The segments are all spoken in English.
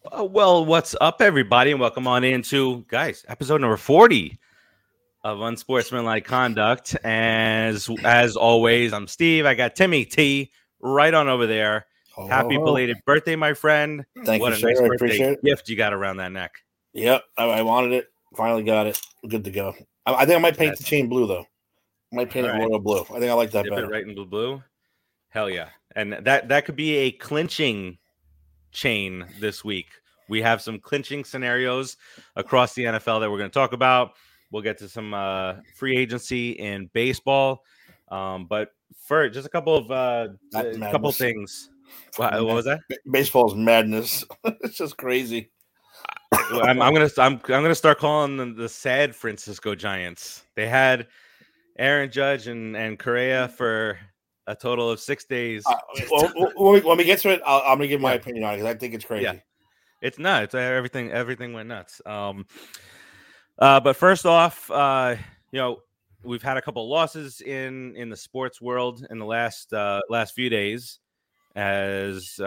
Well, what's up, everybody, and welcome on into, guys, episode number 40 of Unsportsmanlike Conduct. As always, I'm Steve. I got Timmy T right on over there. Happy belated birthday, my friend. Thank what you, a sir. nice I birthday appreciate it. gift you got around that neck. Yep, I wanted it. Finally got it. Good to go. I think I might paint the chain blue, though. I might paint it royal blue. I think I like that Dip better. It right in blue. Hell yeah. And that could be a clinching chain this week. We have some clinching scenarios across the NFL that we're going to talk about. We'll get to some free agency in baseball, but for just a couple of things. What was that? Baseball's madness. It's just crazy. I'm gonna start calling them the sad Francisco Giants. They had Aaron Judge and Correa for a total of 6 days. When we get to it, I'm gonna give my opinion on it because I think it's crazy. Yeah. It's nuts. Everything went nuts. But first off, we've had a couple of losses in the sports world in the last few days. As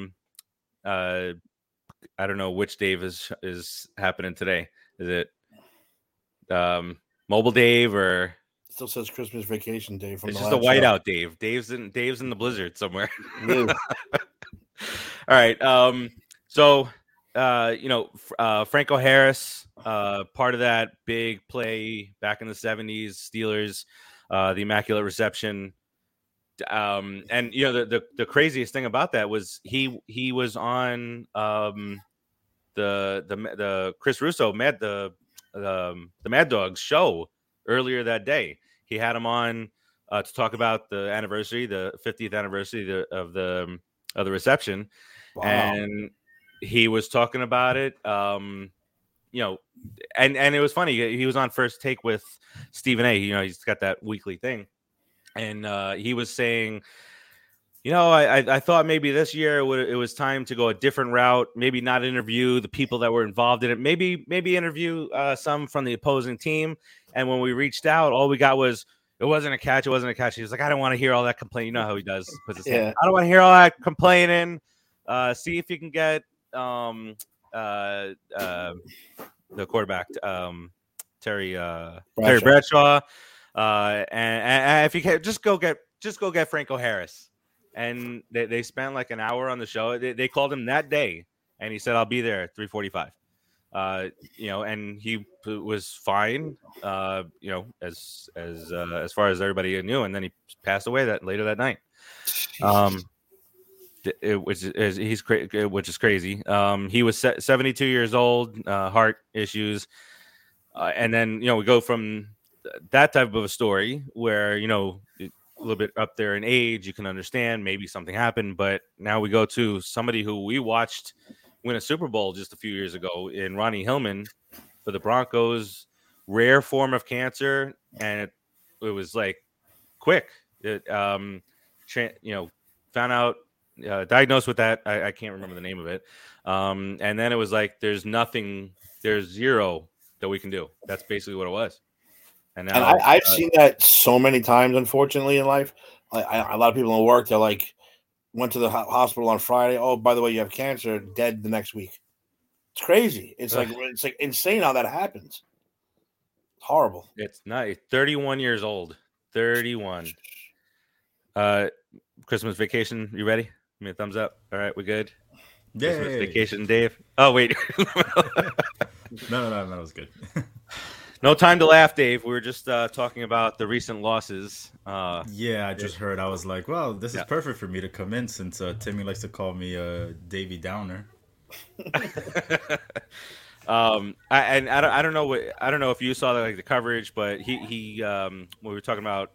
I don't know which Dave is happening today. Is it Mobile Dave or? Still says Christmas Vacation Dave. It's just a whiteout Dave. Dave's in the blizzard somewhere. All right. So, Franco Harris, part of that big play back in the 70s, Steelers, the Immaculate Reception. And the craziest thing about that was he was on the Chris Russo the Mad Dogs show earlier that day. He had him on to talk about the anniversary, the 50th anniversary of the reception. Wow. And he was talking about it, and it was funny. He was on First Take with Stephen A. He's got that weekly thing, and he was saying, I thought maybe this year it was time to go a different route. Maybe not interview the people that were involved in it. Maybe interview some from the opposing team. And when we reached out, all we got was, it wasn't a catch. It wasn't a catch. He was like, I don't want to hear all that complaining. You know how he does. I don't want to hear all that complaining. See if you can get the quarterback, Terry Bradshaw. And if you can, just go get Franco Harris. And they spent like an hour on the show. They called him that day, and he said, I'll be there at 3:45. And he was fine, as far as everybody knew. And then he passed away later that night. Which is crazy. He was 72 years old, heart issues. And then, we go from that type of a story where, a little bit up there in age, you can understand maybe something happened. But now we go to somebody who we watched win a Super Bowl just a few years ago in Ronnie Hillman for the Broncos. Rare form of cancer, and it was like quick. It found out, diagnosed with that. I can't remember the name of it. And then it was like, there's zero that we can do. That's basically what it was. And I've seen that so many times, unfortunately, in life. A lot of people in work, they're like, went to the hospital on Friday. Oh, by the way, you have cancer. Dead the next week. It's crazy. It's like insane how that happens. It's horrible. It's not. 31 years old. 31. Christmas Vacation. You ready? Give me a thumbs up. All right, we good? Yeah. Christmas Vacation, Dave. Oh wait. No, that was good. No time to laugh, Dave. We were just talking about the recent losses. Yeah, I just heard. I was like, well, this is perfect for me to come in since Timmy likes to call me Davey Downer. I don't know if you saw the coverage, but he when we were talking about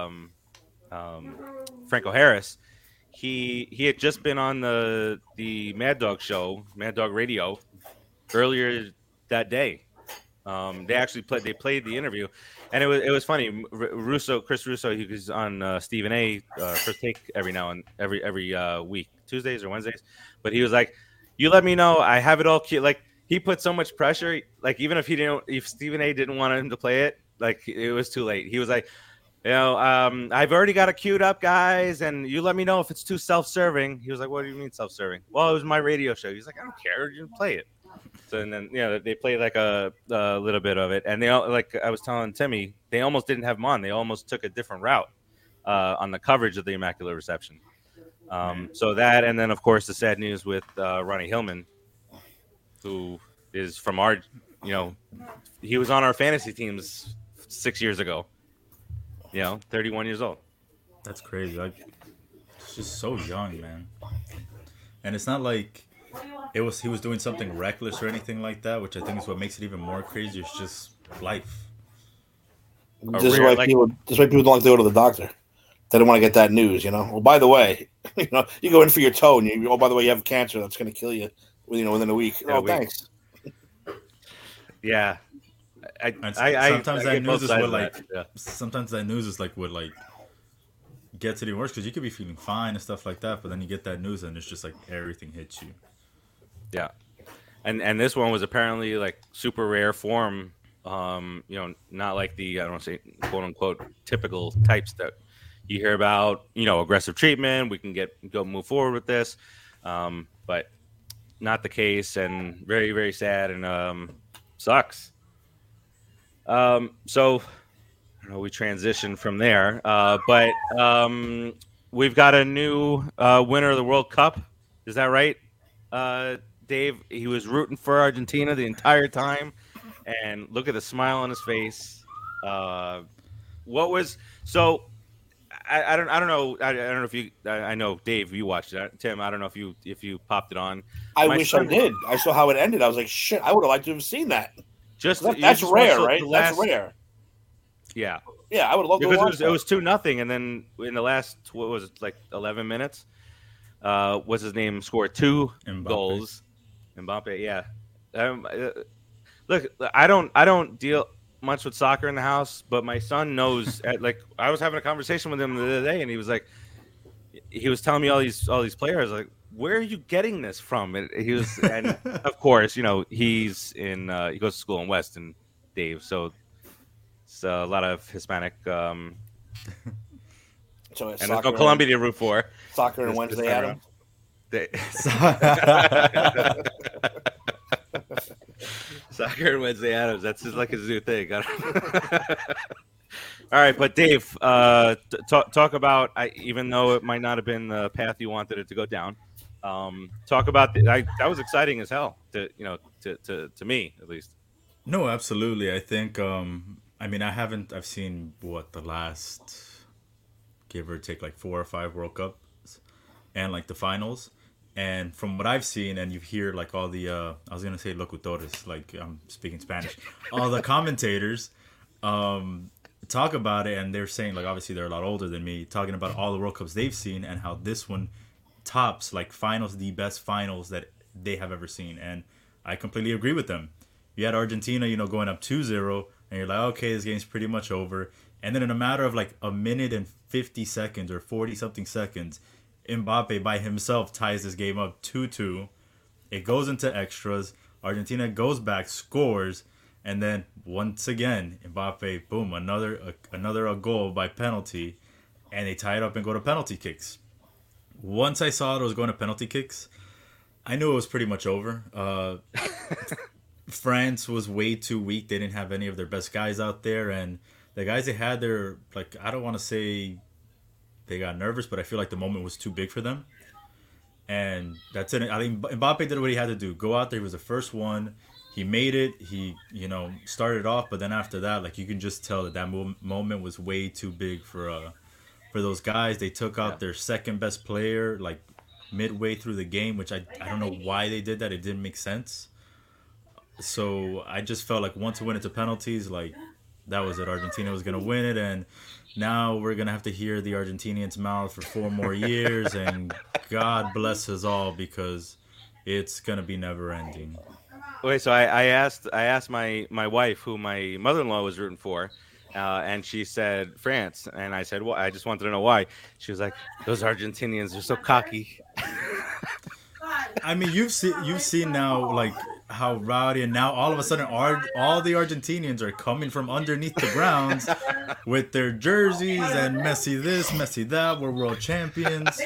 Franco Harris, he had just been on the Mad Dog show, Mad Dog Radio, earlier that day. They played the interview, and it was funny. Chris Russo, he was on Stephen A. First Take every week, Tuesdays or Wednesdays. But he was like, "You let me know. I have it all." Like, he put so much pressure. Like, even if Stephen A. didn't want him to play it, like, it was too late. He was like, I've already got it queued up, guys, and you let me know if it's too self-serving. He was like, what do you mean self-serving? Well, it was my radio show. He's like, I don't care. You play it. So, and then, they played like a little bit of it. And they all, like I was telling Timmy, they almost didn't have him on. They almost took a different route on the coverage of the Immaculate Reception. So that, and then, of course, the sad news with Ronnie Hillman, who is from our, he was on our fantasy teams 6 years ago. 31 years old. That's crazy. Like, it's just so young, man. And it's not like he was doing something reckless or anything like that, which I think is what makes it even more crazy. It's just life. This is why people don't like to go to the doctor. They don't want to get that news, Well, by the way, you go in for your toe, and by the way, you have cancer that's going to kill you, within a week. Thanks. Yeah. Sometimes that news is what gets it even worse, because you could be feeling fine and stuff like that, but then you get that news and it's just like everything hits you. Yeah, and this one was apparently like super rare form. Not like the, I don't want to say quote unquote typical types that you hear about. Aggressive treatment. We can move forward with this, but not the case, and very, very sad, and sucks. So I don't know, we transitioned from there, but we've got a new winner of the World Cup. Is that right, Dave? He was rooting for Argentina the entire time, and look at the smile on his face. What was so? I don't know. I don't know if you. I know, Dave, you watched that. Tim, I don't know if you popped it on. I wish I did. I saw how it ended. I was like, shit. I would have liked to have seen that. That's rare, right? That's rare. Yeah. Yeah, I would love to watch it was 2-0, and then in the last, what was it, like 11 minutes? What's his name? Scored 2 goals. Mbappe, yeah. Look, I don't deal much with soccer in the house, but my son knows. I was having a conversation with him the other day, and he was telling me all these players. Like, where are you getting this from? And he was, and of course, he's in. He goes to school in Weston, Dave. So it's a lot of Hispanic. So and there's no Colombia to root for. Soccer and Wednesday Adams. Soccer and Wednesday Adams. That's his new thing. All right, but Dave, talk about. Even though it might not have been the path you wanted it to go down, talk about that was exciting as hell. To me at least. No, absolutely. I think. I've seen the last, give or take, like 4 or 5 World Cups, and like the finals. And from what I've seen, and you hear like all the, I was going to say locutores, like I'm speaking Spanish, all the commentators talk about it, and they're saying, like, obviously they're a lot older than me, talking about all the World Cups they've seen and how this one tops, like, finals, the best finals that they have ever seen. And I completely agree with them. You had Argentina, going up 2-0, and you're like, okay, this game's pretty much over. And then in a matter of like a minute and 50 seconds or 40-something seconds, Mbappe by himself ties this game up 2-2. It goes into extras. Argentina goes back, scores, and then once again, Mbappe, boom, another goal by penalty, and they tie it up and go to penalty kicks. Once I saw it was going to penalty kicks, I knew it was pretty much over. France was way too weak. They didn't have any of their best guys out there, and the guys they had there, like, I don't want to say they got nervous, but I feel like the moment was too big for them. And that's it. I think Mbappe did what he had to do. Go out there. He was the first one. He made it. He, started off, but then after that, like, you can just tell that moment was way too big for those guys. They took out their second best player, like, midway through the game, which I don't know why they did that. It didn't make sense. So I just felt like once it went into penalties, like, that was it. Argentina was going to win it, and now we're going to have to hear the Argentinians' mouth for 4 more years, and God bless us all, because it's going to be never ending. Okay, so I asked my wife, who my mother-in-law was rooting for, and she said France, and I said, well, I just wanted to know why. She was like, those Argentinians are so cocky. I mean, you've seen now, like, how rowdy, and now all of a sudden, all the Argentinians are coming from underneath the grounds with their jerseys and Messi this, Messi that. We're world champions.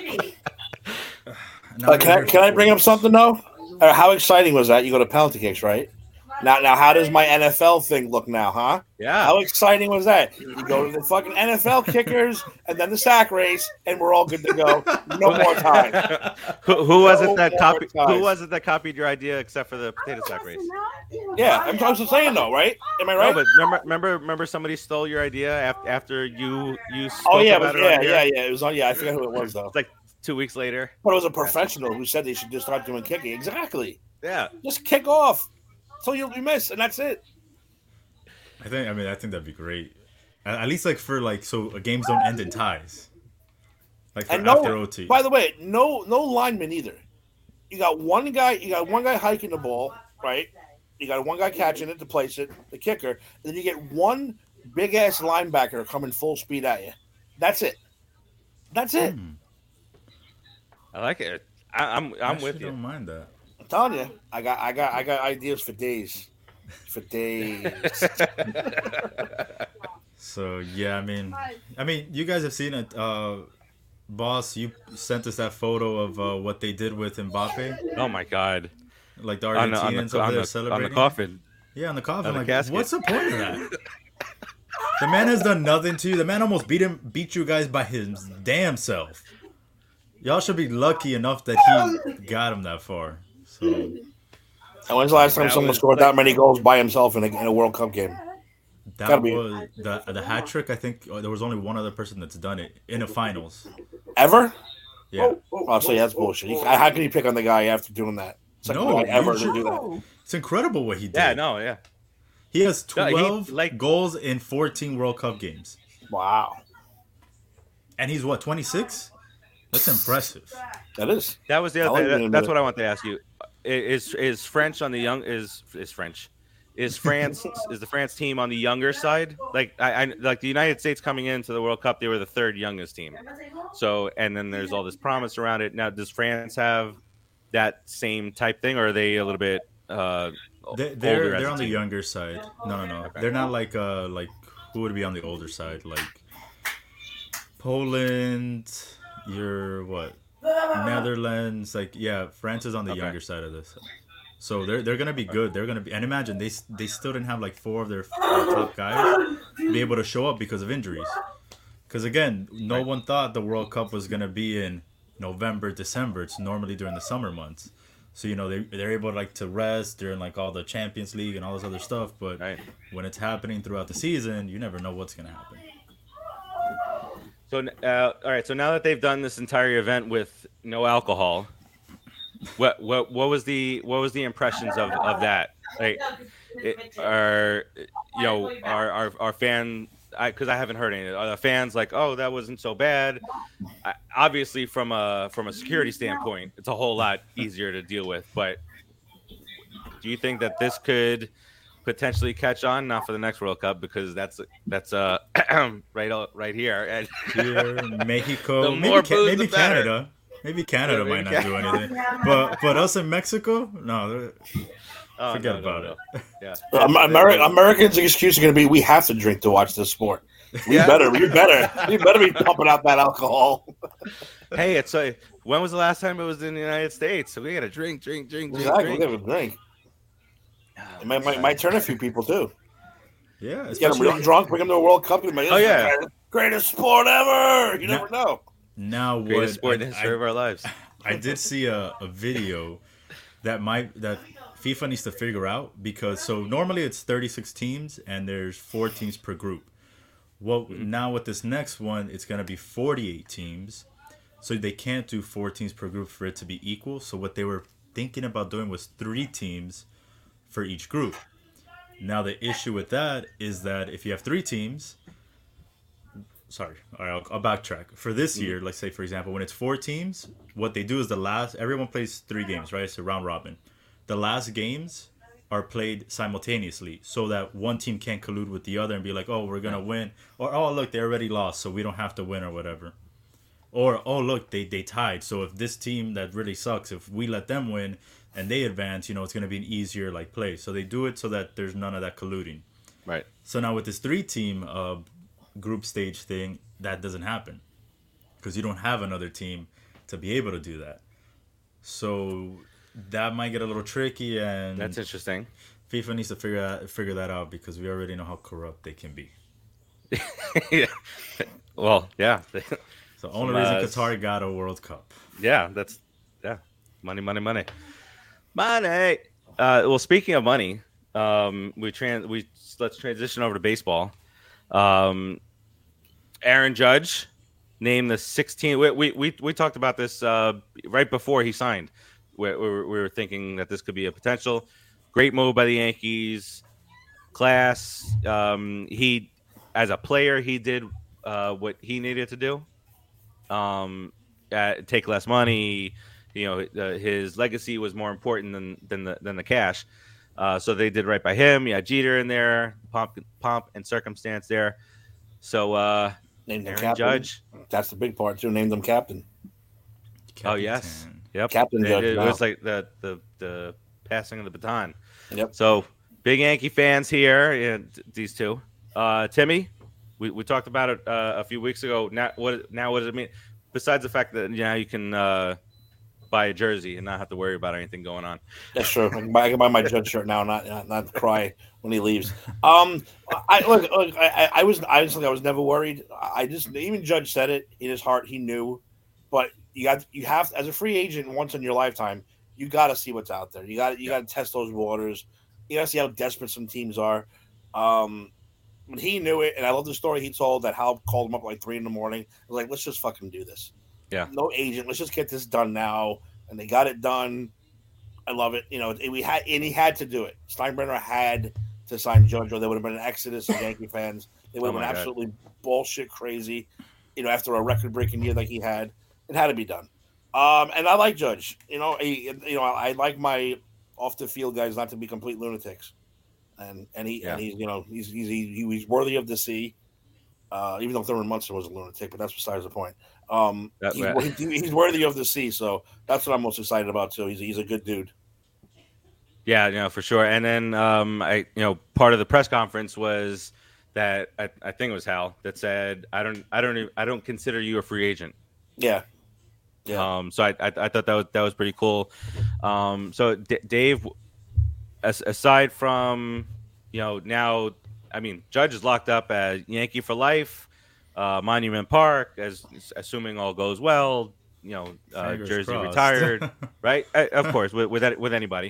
Can I bring up something though? How exciting was that? You go to penalty kicks, right? Now, how does my NFL thing look now, huh? Yeah. How exciting was that? You go to the fucking NFL kickers and then the sack race, and we're all good to go. No more time. Who was it that copied? Who was it that copied your idea, except for the potato sack race? Yeah, I'm just saying though, right? Am I right? No, but remember somebody stole your idea after you spoke Oh yeah, about it. yeah. It was on. Yeah, I forget who it was though. It's like 2 weeks later. But it was a professional who said they should just start doing kicking. Exactly. Yeah. Just kick off until you miss, and that's it. I think that'd be great. At least so games don't end in ties. Like after OT. By the way, no lineman either. You got one guy hiking the ball, right? You got one guy catching it to place it, the kicker, and then you get one big ass linebacker coming full speed at you. That's it. I like it. I'm with you. Don't mind that. I'm telling you, I got ideas for days. So yeah, I mean, you guys have seen it. Boss, you sent us that photo of what they did with Mbappe. Oh my God! Like the Argentinians over there celebrating on the coffin. Yeah, on the coffin. On the what's the point of that? The man has done nothing to you. The man almost beat you guys by his damn self. Y'all should be lucky enough that he got him that far. So. And when's the last time someone scored that many goals by himself in a World Cup game? That was the hat trick. I think there was only one other person that's done it in the finals. Ever? Yeah. Oh, so that's bullshit. How can you pick on the guy after doing that? It's like no, ever to do that. It's incredible what he did. Yeah. He has 12 goals in 14 World Cup games. Wow. And he's what, 26? That's impressive. That is. That was the other thing. That's what I want to ask you. Is French on the young is French? Is France is the France team on the younger side? Like I like the United States coming into the World Cup, they were the third youngest team. So and then there's all this promise around it. Now, does France have that same type thing, or are they a little bit they're on the younger side? No. Okay. They're not like who would be on the older side? Like Poland, Netherlands, France is on the younger side of this. So they're gonna be good. They're gonna be, and imagine they still didn't have like 4 of their top guys be able to show up because of injuries. Because again, no one thought the World Cup was gonna be in November, December. It's normally during the summer months. So they're able to rest during all the Champions League and all this other stuff. But when it's happening throughout the season, you never know what's gonna happen. So all right. So now that they've done this entire event with no alcohol. What was the impressions of that? Like, our fan? Because I haven't heard any. Are the fans like, oh, that wasn't so bad? Obviously, from a security standpoint, it's a whole lot easier to deal with. But do you think that this could potentially catch on? Not for the next World Cup, because that's right here. And here, Mexico, maybe Canada. Maybe Canada might not do anything, but us in Mexico, no, forget about it. Yeah, Americans' excuse is going to be we have to drink to watch this sport. We better be pumping out that alcohol. Hey, it's when was the last time it was in the United States? So we got to drink. Exactly, we got to drink. It might turn a few people too. Yeah, get them real drunk, bring them to a World Cup. The greatest sport ever. You never know. Now, greatest sport in the history of our lives. I did see a video that FIFA needs to figure out, because normally it's 36 teams and there's 4 teams per group. Well, now with this next one, it's going to be 48 teams. So they can't do 4 teams per group for it to be equal. So what they were thinking about doing was 3 teams for each group. Now the issue with that is that if you have 3 teams... Sorry, all right, I'll backtrack. For this year, let's say, for example, when it's 4 teams, what they do is everyone plays 3 games, right? It's a round robin. The last games are played simultaneously so that one team can't collude with the other and be like, oh, we're going to win. Or, oh, look, they already lost, so we don't have to win or whatever. Or, oh, look, they tied. So if this team that really sucks, if we let them win and they advance, it's going to be an easier like play. So they do it so that there's none of that colluding. Right. So now with this 3-team group stage thing, that doesn't happen because you don't have another team to be able to do that. So that might get a little tricky, and That's interesting. FIFA needs to figure that out because we already know how corrupt they can be. Yeah. Well, yeah. So only reason Qatar got a World Cup. Yeah, money. Well, speaking of money, let's transition over to baseball. Aaron Judge named the 16. We talked about this right before he signed. We were thinking that this could be a potential great move by the Yankees. Class. He, as a player, he did what he needed to do. Take less money. His legacy was more important than the cash. So they did right by him. Yeah, Jeter in there, pomp and circumstance there. So named him Aaron captain. Judge. That's the big part too. Named him captain. Oh yes, yep. Captain Judge. It was like the passing of the baton. Yep. So big Yankee fans here. And these two. Timmy, we talked about it a few weeks ago. Now what does it mean? Besides the fact that now you can buy a jersey and not have to worry about anything going on. That's true. I can buy my Judge shirt now, not cry when he leaves. I was never worried. Even Judge said it in his heart. He knew, but you have as a free agent once in your lifetime, you got to see what's out there. You got to test those waters. You got to see how desperate some teams are. But he knew it, and I love the story he told that Hal called him up at like 3 a.m. I was like, let's just fucking do this. Yeah. No agent. Let's just get this done now. And they got it done. I love it. He had to do it. Steinbrenner had to sign Judge, or there would have been an exodus of Yankee fans. They would have been absolutely bullshit crazy. After a record-breaking year like he had, it had to be done. And I like Judge. I like my off-the-field guys not to be complete lunatics. And he's worthy of the C. Even though Thurman Munson was a lunatic, but that's besides the point. He's worthy of the C, so that's what I'm most excited about too. He's a good dude. Yeah, for sure. And then part of the press conference was that I think it was Hal that said, I don't consider you a free agent. Yeah. So I thought that was pretty cool. So Dave, aside from now, I mean, Judge is locked up at Yankee for life, Monument Park, assuming all goes well. Jersey crossed. Retired, right? Of course, with anybody.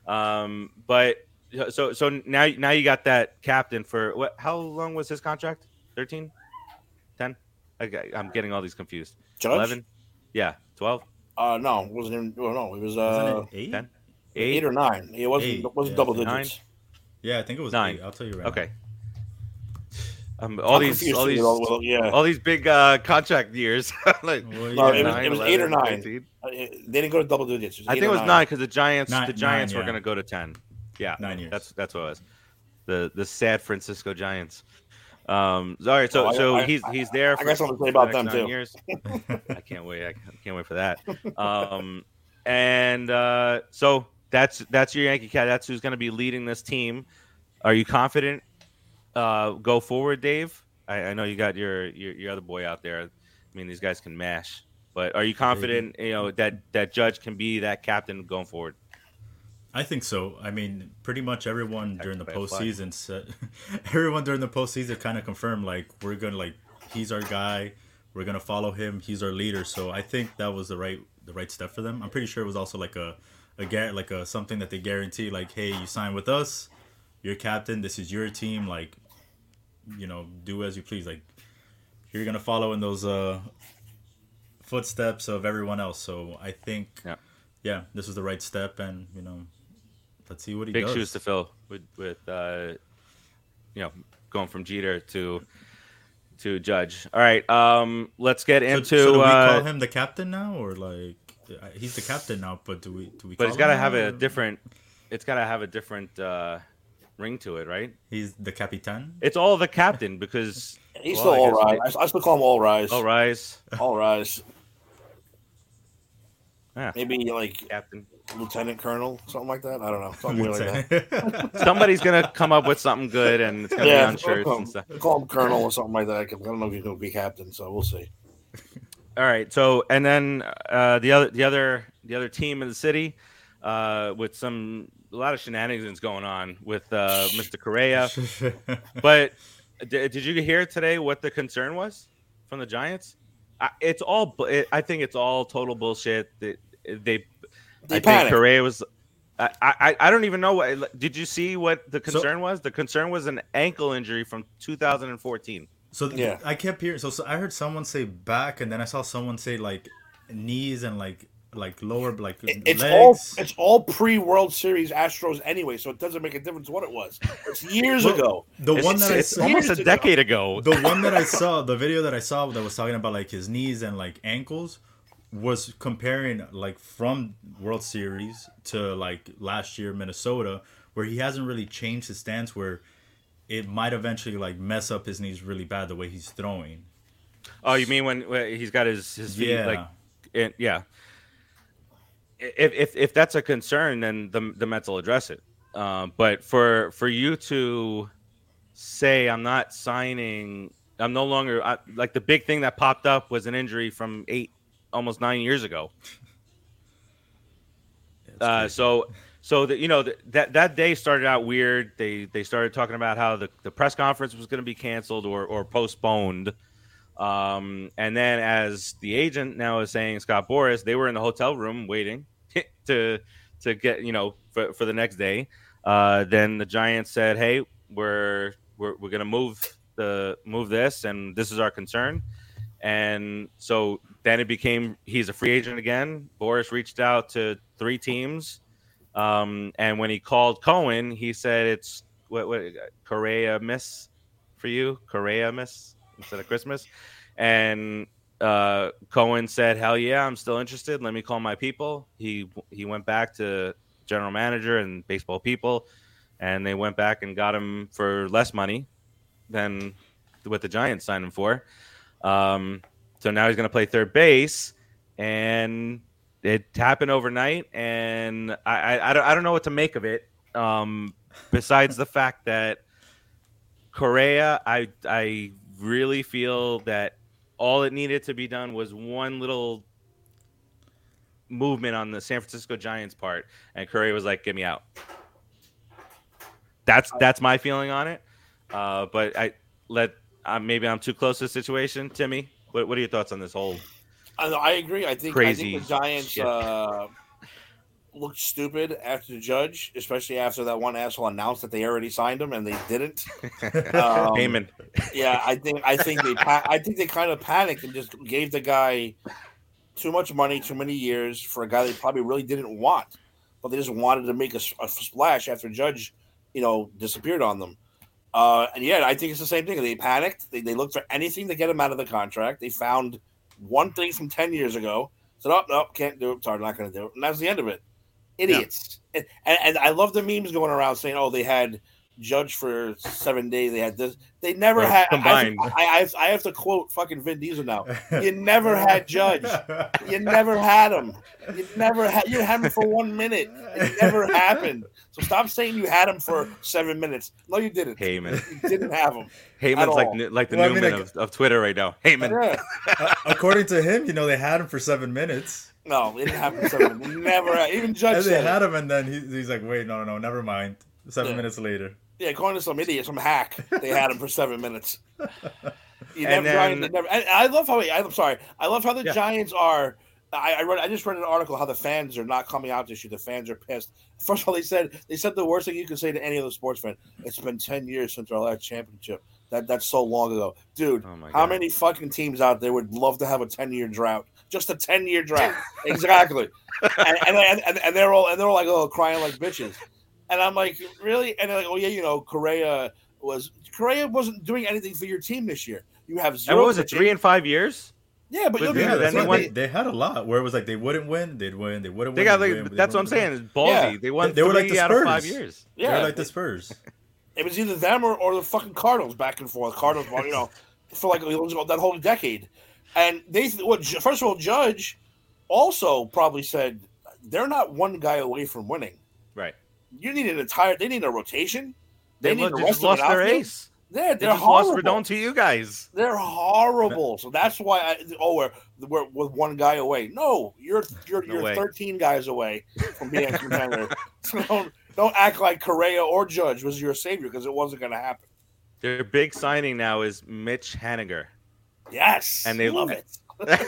But so now you got that captain for what? How long was his contract? 13, 10? I'm getting all these confused. Judge? 11? Yeah, 12. No, it wasn't. No, it was Wasn't it 8? 10, 8 or 9. It wasn't. Eight, It wasn't yeah. double 9? digits. Yeah, I think it was 9. 8. I'll tell you right Okay. I'm confused too, all these big contract years. now. No, it was 8 or 9. 13. They didn't go to double digits. I think it was 9 because the Giants Nine, were yeah. going to go to 10. Yeah, 9 years. That's what it was. The San Francisco Giants. All right, so he's there. I got something to say about the them next 9 too. years. I can't wait. I can't wait for that. So that's your Yankee cat. That's who's going to be leading this team. Are you confident? Go forward, Dave. I know you got your other boy out there. I mean, these guys can mash. But are you confident? That Judge can be that captain going forward. I think so. I mean, pretty much everyone during the by a flag. postseason said, kind of confirmed we're gonna he's our guy. We're gonna follow him. He's our leader. So I think that was the right step for them. I'm pretty sure it was also like a something that they guarantee. Hey, you sign with us, you're captain. This is your team. Do as you please. You're gonna follow in those footsteps of everyone else. So I think, this was the right step, and let's see what he does. Big shoes to fill with going from Jeter to Judge. All right, let's get into. So do we call him the captain now, or he's the captain now? But do we? But it's got to have a different. It's got to have a different ring to it, right? He's the Capitan. It's all the captain because He's still All Rise. I still call him All Rise. All Rise. All Rise. Yeah. Maybe like Captain. lieutenant colonel, something like that. I don't know, something weird like that. Somebody's gonna come up with something good, and it's gonna be on shirts and stuff. Call him colonel or something like that. I don't know if he's gonna be captain, so we'll see. All right. So, and then the other team in the city, with a lot of shenanigans going on with Mr. Correa. But did you hear today what the concern was from the Giants? I think it's all total bullshit. I think Correa was. I don't even know what. Did you see what the concern was? The concern was an ankle injury from 2014. So yeah, I kept hearing. So I heard someone say back, and then I saw someone say like knees and like lower legs. It's all pre-World Series Astros anyway, so it doesn't make a difference what it was. It's years ago. It's almost a decade ago. The one that I saw, the video that I saw that was talking about like his knees and like ankles, was comparing like from World Series to like last year Minnesota, where he hasn't really changed his stance, where it might eventually like mess up his knees really bad the way he's throwing. Oh, you mean when he's got his feet yeah. If that's a concern, then the Mets will address it. But for you to say I'm not signing, I'm no longer like the big thing that popped up was an injury from almost 9 years ago. So that that day started out weird. They started talking about how the press conference was going to be canceled or postponed. And then, as the agent now is saying, Scott Boras, they were in the hotel room waiting to get for the next day. Then the Giants said, "Hey, we're going to move this, and this is our concern." And so then it became he's a free agent again. Boras reached out to 3 teams. And when he called Cohen, he said it's what Correa miss for you, Correa miss instead of Christmas. And Cohen said, "Hell yeah, I'm still interested. Let me call my people." He went back to general manager and baseball people, and they went back and got him for less money than what the Giants signed him for. So now he's going to play third base, and it happened overnight, and I don't know what to make of it. Besides the fact that Correa, I really feel that all it needed to be done was one little movement on the San Francisco Giants part, and Correa was like, "Get me out." That's my feeling on it. But maybe I'm too close to the situation. Timmy, what are your thoughts on this whole? I agree. I think the Giants looked stupid after the Judge, especially after that one asshole announced that they already signed him and they didn't. Heyman. Yeah, I think they kind of panicked and just gave the guy too much money, too many years for a guy they probably really didn't want, but they just wanted to make a splash after Judge, disappeared on them. And yeah, I think it's the same thing. They panicked. They looked for anything to get him out of the contract. They found one thing from 10 years ago. Said, "Oh, no, can't do it. Sorry, not going to do it." And that's the end of it. Idiots. Yeah. And I love the memes going around saying, "Oh, they had Judge for 7 days. They had this. They never had." Combined. I have to quote fucking Vin Diesel now. You never had Judge. You never had him. You had him for 1 minute. It never happened. So stop saying you had him for 7 minutes. No, you didn't. Heyman. You didn't have him. Heyman's like the Newman of Twitter right now. Heyman. Yeah. According to him, they had him for 7 minutes. No, it didn't happen for 7 minutes. Never had. Even Judge and said they had him, and then he's like, "Wait, no, never mind." 7 minutes later. Yeah, according to some idiot, some hack, they had him for 7 minutes. And I love how the Giants are. I just read an article how the fans are not coming out this year. The fans are pissed. First of all, they said the worst thing you can say to any other sports fan. It's been 10 years since our last championship. That's so long ago, dude. How many fucking teams out there would love to have a 10-year drought? Just a 10-year drought, exactly. And they're all like crying like bitches. And I'm like, really? And they're like, "Oh yeah, Correa wasn't doing anything for your team this year. You have zero." And what was it, 3 and 5 years? Yeah, but they had a lot where it was like they wouldn't win, they'd win, they wouldn't win. That's what I'm saying. It's ballsy. Yeah. They won. They were like the Spurs. Out of 5 years. Yeah, they were like the Spurs. It was either them or the fucking Cardinals back and forth. Cardinals, for like that whole decade. And first of all, Judge also probably said they're not one guy away from winning. Right. You need they need a rotation. They need the They rest just of lost an their outfield. ace. They're They just horrible. lost Rodon to you guys. They're horrible. So that's why we're with one guy away. No, you're way. 13 guys away from being a contender. So don't act like Correa or Judge was your savior because it wasn't going to happen. Their big signing now is Mitch Haniger. Yes, And they love it.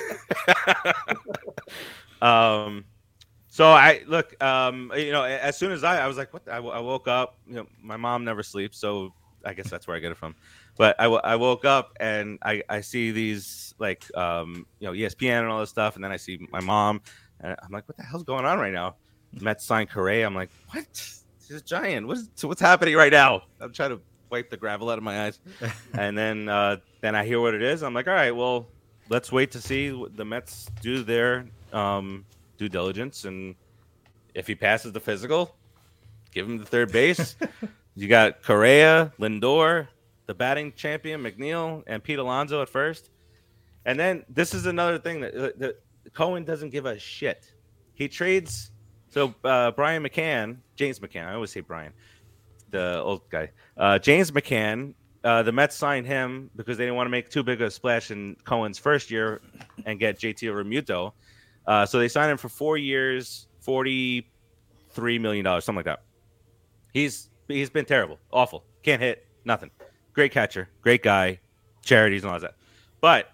So I look, as soon as I was like, what? I woke up. My mom never sleeps, so I guess that's where I get it from. But I woke up and I see these like ESPN and all this stuff, and then I see my mom, and I'm like, what the hell's going on right now? Mets signed Correa. I'm like, what? He's a Giant. What's happening right now? I'm trying to wipe the gravel out of my eyes, and then I hear what it is. I'm like, all right, well, let's wait to see what the Mets do their due diligence, and if he passes the physical, give him the third base. You got Correa, Lindor, the batting champion McNeil, and Pete Alonso at first. And then this is another thing that Cohen doesn't give a shit. He trades. So James McCann. I always say Brian, the old guy. James McCann. The Mets signed him because they didn't want to make too big of a splash in Cohen's first year and get JT Realmuto. So they signed him for 4 years, $43 million, something like that. He's been terrible, awful, can't hit, nothing. Great catcher, great guy, charities and all that. But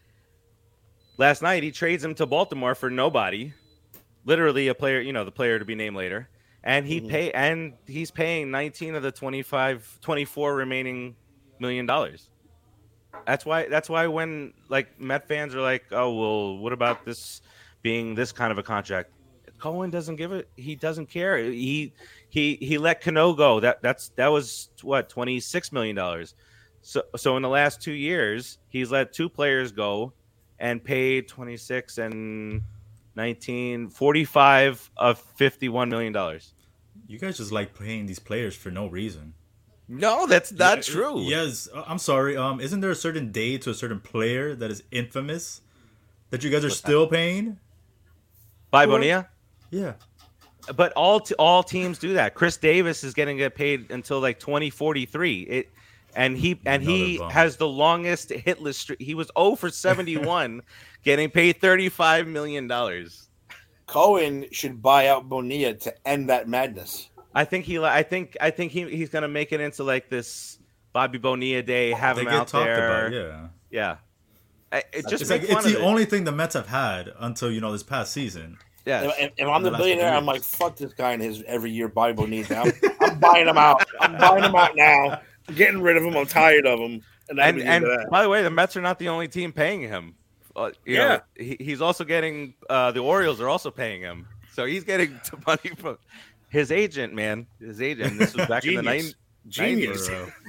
last night he trades him to Baltimore for nobody, literally a player, the player to be named later, and he's paying 19 of the 24 remaining $1 million. That's why when like Met fans are like, oh well, what about this being this kind of a contract? Cohen doesn't give it. He doesn't care. He let Cano go. That was what, $26 million. So in the last 2 years, he's let two players go and paid 26 and 19, 45 of $51 million. You guys just like paying these players for no reason. No, that's not true. Yes, I'm sorry. Isn't there a certain day to a certain player that is infamous that you guys are still paying? By Bonilla? Yeah. But all teams do that. Chris Davis is going to get paid until like 2043. He has the longest hitless streak. He was 0 for 71, getting paid $35 million. Cohen should buy out Bonilla to end that madness. I think he's going to make it into like this Bobby Bonilla day. Have him out there. About, yeah. It's the only thing the Mets have had until this past season. Yeah. If I'm the billionaire, I'm like, fuck this guy and his every year buy Bonilla. I'm buying him out. I'm buying him out now. I'm getting rid of him. I'm tired of him. And by the way, the Mets are not the only team paying him. He's also getting the Orioles are also paying him, so he's getting money from his agent. Man, his agent. This was back in the 90s. Genius.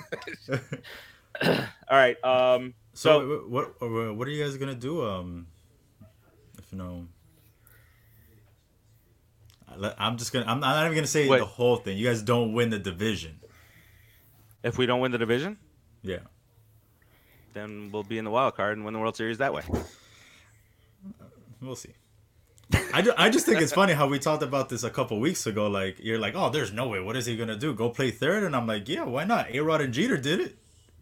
All right. So what are you guys gonna do? If I'm not even gonna say the whole thing. You guys don't win the division. If we don't win the division, yeah, then we'll be in the wild card and win the World Series that way. We'll see. I just think it's funny how we talked about this a couple weeks ago. Like, you're like, oh, there's no way. What is he gonna do? Go play third? And I'm like, yeah, why not? A-Rod and Jeter did it.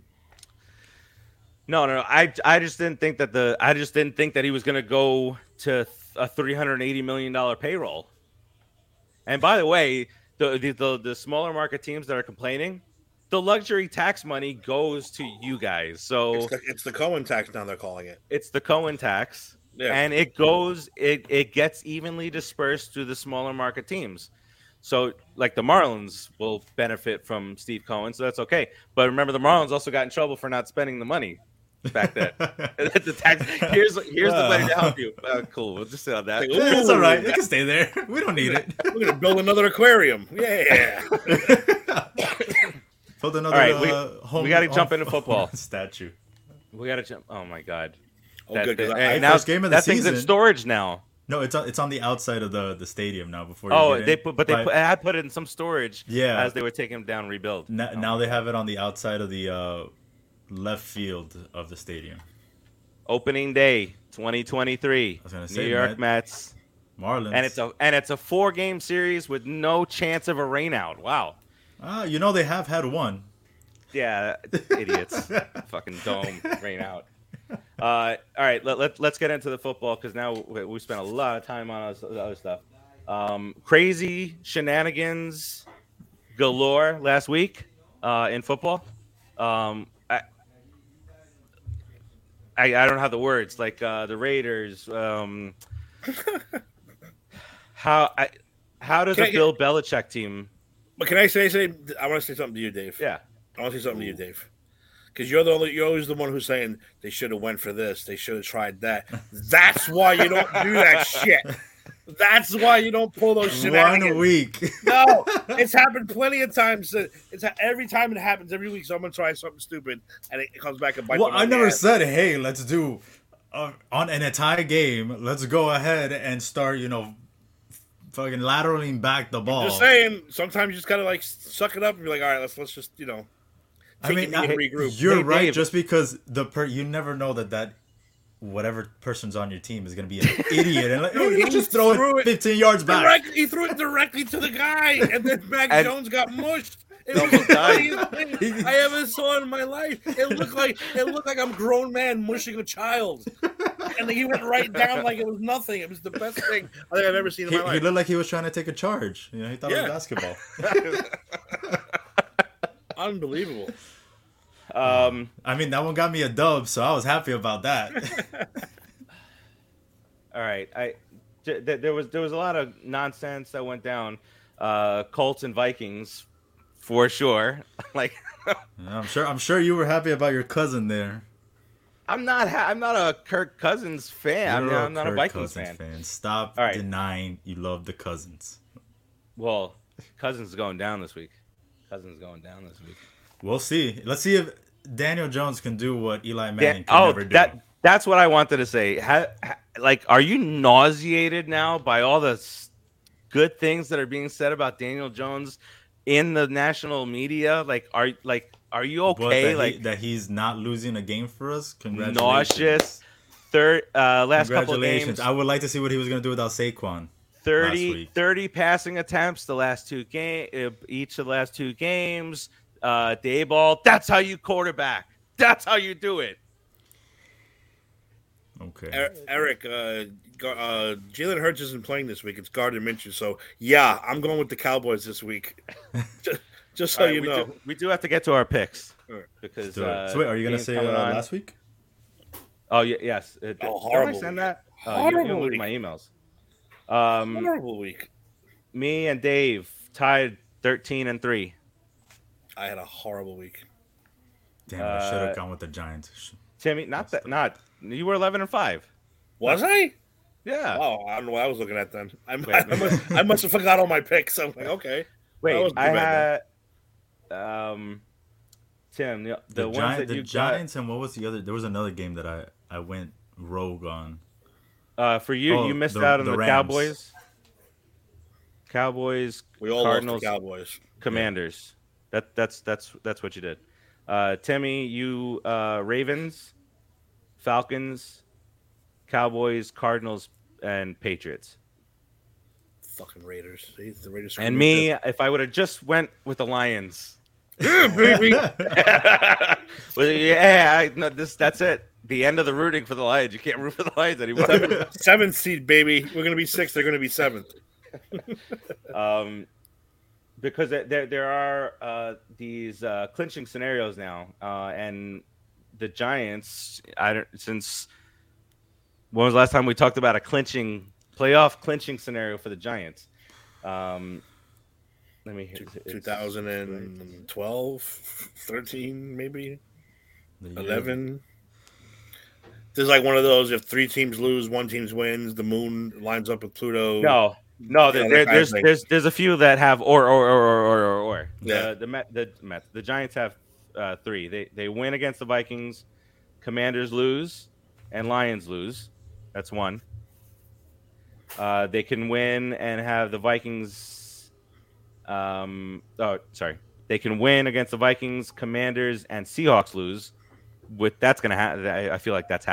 No. I just didn't think that he was gonna go to a $380 million payroll. And by the way, the smaller market teams that are complaining, the luxury tax money goes to you guys. So it's the Cohen tax now. They're calling it. It's the Cohen tax. Yeah. And it gets evenly dispersed to the smaller market teams. So like the Marlins will benefit from Steve Cohen, so that's okay. But remember, the Marlins also got in trouble for not spending the money back then. The tax. Here's the money to help you. Cool. We'll just say on that. It's all right. It can stay there. We don't need it. We're gonna build another aquarium. Yeah. Build another. All right. We got to jump into football. Statue. We got to jump. Oh my God. Good. Now first game of the season. That thing's in storage now. No, it's on the outside of the stadium now. Before they had put it in some storage. Yeah. As they were taking them down, rebuild. Now they have it on the outside of the left field of the stadium. Opening day, 2023. I was gonna New say, York Mets. Marlins. And it's a 4-game series with no chance of a rainout. Wow. They have had one. Yeah, idiots. Fucking dome rain out. All right, let's get into the football because now we spent a lot of time on other stuff. Crazy shenanigans galore last week in football. I don't have the words like the Raiders. How does a Bill Belichick team? But can I say? I want to say something to you, Dave. Yeah, I want to say something to you, Dave. Because you're always the one who's saying they should have went for this, they should have tried that. That's why you don't do that shit. That's why you don't pull those shenanigans. 1 week. No, it's happened plenty of times. Every time it happens, every week someone tries something stupid and it comes back and bites. Well, I never said, hey, let's do on an entire game. Let's go ahead and start, fucking lateraling back the ball. Just saying, sometimes you just gotta like suck it up and be like, all right, let's just regroup. You're right. Dave. Just because you never know that whatever person's on your team is going to be an idiot and like, he just throw it 15 yards back. He threw it directly to the guy, and then Mac Jones got mushed. It was the funniest thing I ever saw in my life. It looked like I'm a grown man mushing a child, and he went right down like it was nothing. It was the best thing I think I've ever seen in my life. He looked like he was trying to take a charge. He thought it was basketball. Unbelievable. That one got me a dub, so I was happy about that. All right, there was a lot of nonsense that went down. Colts and Vikings, for sure. Like, I'm sure you were happy about your cousin there. I'm not a Kirk Cousins fan. I'm not a Vikings fan. Stop denying you love the Cousins. Well, Cousins is going down this week. We'll see. Let's see if Daniel Jones can do what Eli Manning can never do. That's what I wanted to say. Are you nauseated now by all the good things that are being said about Daniel Jones in the national media? Are you okay? That he's not losing a game for us? Congratulations. Nauseous. Last couple of games. I would like to see what he was going to do without Saquon. 30 passing attempts the last two games. Each of the last two games. Dayball. That's how you quarterback. That's how you do it. Okay. Eric, Jalen Hurts isn't playing this week. It's Gardner Minshew. So, yeah, I'm going with the Cowboys this week. just so you know. We do have to get to our picks. Because so wait, are you going to say last week? Oh, yes. Horrible. Did I send that? Horrible week. My emails. Horrible week. Me and Dave tied 13-3. I had a horrible week. Damn, I should have gone with the Giants. Timmy, you were 11-5. Was I? Yeah. Oh, I don't know what I was looking at then. I must have forgot all my picks. I'm like, okay. Wait, I had Tim, the ones that you Giants, and what was the other? There was another game that I went rogue on. For you, you missed out on the Rams. Cowboys. We all Cardinals, lost the Cowboys. Commanders. Yeah. That's what you did. Timmy, you Ravens, Falcons, Cowboys, Cardinals, and Patriots. Fucking Raiders. The Raiders. And me, if I would have just went with the Lions. Yeah, baby. That's it. The end of the rooting for the Lions. You can't root for the Lions anymore. Seventh seed, baby. We're gonna be 6th. They're gonna be 7th. Because there are these clinching scenarios now, and the Giants. Since when was the last time we talked about a playoff clinching scenario for the Giants? Let me hear. 2012, 13, maybe 11. There's like one of those. If 3 teams lose, 1 team wins. The moon lines up with Pluto. No. There's a few that have or. Yeah. The Giants have 3. They win against the Vikings, Commanders lose, and Lions lose. That's 1. They can win and have the Vikings. They can win against the Vikings, Commanders, and Seahawks lose. That's gonna happen. I feel like that's happening.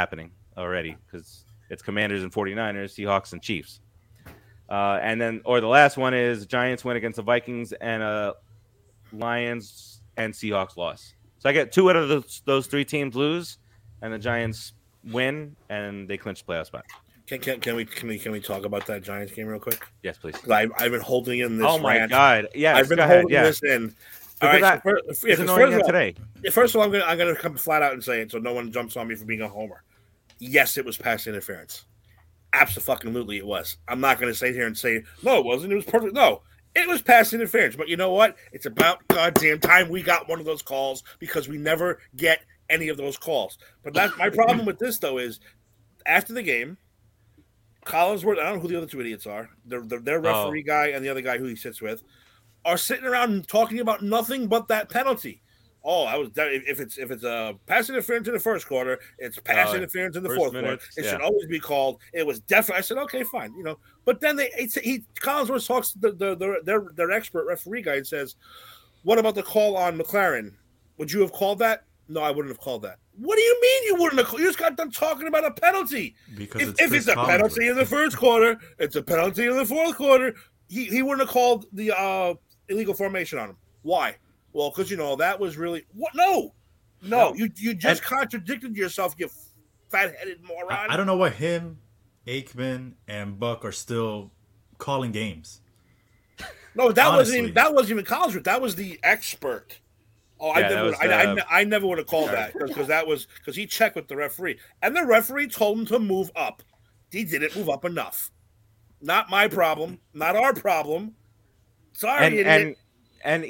already because it's Commanders and 49ers, Seahawks and Chiefs. And then, or the last one is Giants win against the Vikings and Lions and Seahawks loss. So I get 2 out of those 3 teams lose, and the Giants win, and they clinch the playoff spot. Can we talk about that Giants game real quick? Yes, please. I've been holding in this. Oh my rant. God! Yeah, I've been holding this in. All right, it's annoying today. First of all, I'm gonna come flat out and say it, so no one jumps on me for being a homer. Yes, it was pass interference. Absolutely, it was. I'm not gonna sit here and say no, it wasn't. It was perfect. No, it was pass interference. But you know what? It's about goddamn time we got one of those calls because we never get any of those calls. But that's my problem with this though is after the game. Collinsworth, I don't know who the other 2 idiots are. Their referee guy and the other guy who he sits with are sitting around and talking about nothing but that penalty. If it's a pass interference in the first quarter, it's pass interference in the fourth quarter. It should always be called. It was definitely. I said, okay, fine, But then Collinsworth talks to their expert referee guy and says, "What about the call on McLaren? Would you have called that?" No, I wouldn't have called that. What do you mean you wouldn't have called? You just got done talking about a penalty. Because if it's a penalty in the first quarter, it's a penalty in the fourth quarter. He wouldn't have called the illegal formation on him. Why? Well, because that was really what? No. You just contradicted yourself. You fat-headed moron. I don't know why him, Aikman, and Buck are still calling games. No, that wasn't even Collinsworth. That was the expert. Oh, yeah, I never would have called that because he checked with the referee, and the referee told him to move up. He didn't move up enough. Not my problem. Not our problem. Sorry, idiot. And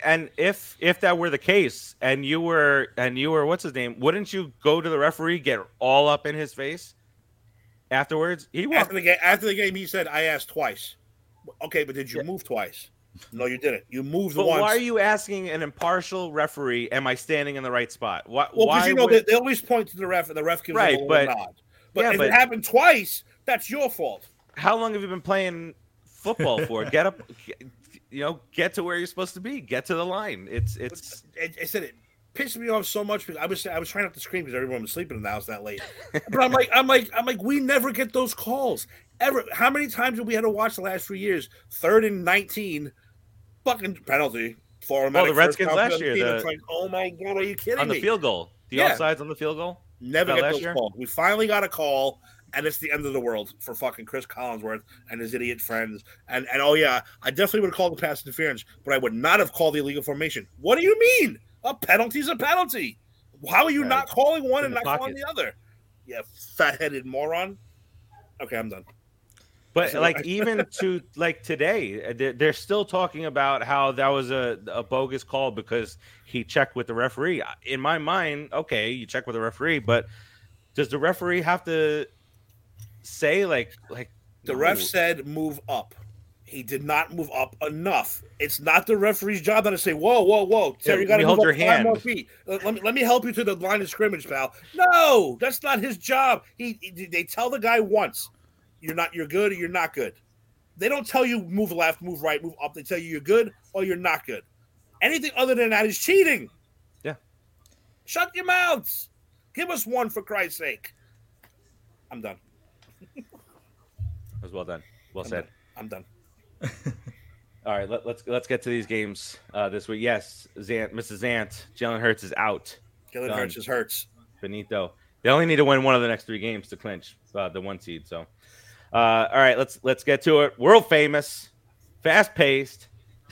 if that were the case, and you were what's his name? Wouldn't you go to the referee, get all up in his face afterwards? After the game, he said, "I asked twice." Okay, but did you move twice? No, you didn't. You moved once. Why are you asking an impartial referee, am I standing in the right spot? Why, because they always point to the ref, and the ref gives a little nod. But if it happened twice, that's your fault. How long have you been playing football for? Get up, get to where you're supposed to be. Get to the line. I said it pissed me off so much because I was trying not to scream because everyone was sleeping in the house that late. But I'm like, we never get those calls. Ever. How many times have we had to watch the last 3 years? 3rd and 19, fucking penalty for the Redskins last year. It's like, oh my God, are you kidding me? On the field goal, offsides on the field goal. Never get those calls. We finally got a call, and it's the end of the world for fucking Chris Collinsworth and his idiot friends. And oh yeah, I definitely would have called the pass interference, but I would not have called the illegal formation. What do you mean? A penalty's a penalty. How are you not calling one and not calling the other? Yeah, fat-headed moron. Okay, I'm done. But even to today, they're still talking about how that was a bogus call because he checked with the referee. In my mind, okay, you check with the referee, but does the referee have to say the ref said move up? He did not move up enough. It's not the referee's job to say, whoa, Terry, you got to hold your hand. 5 more feet. Let me help you to the line of scrimmage, pal. No, that's not his job. They tell the guy once. You're good or you're not good. They don't tell you move left, move right, move up. They tell you you're good or you're not good. Anything other than that is cheating. Yeah. Shut your mouths. Give us one for Christ's sake. I'm done. That was well done. Well said. I'm done. All right, let's get to these games this week. Yes, Mrs. Zant, Jalen Hurts is out. Jalen Hurts is hurts. Finito. They only need to win one of the next 3 games to clinch the 1 seed. So, all right, let's get to it. World famous, fast paced.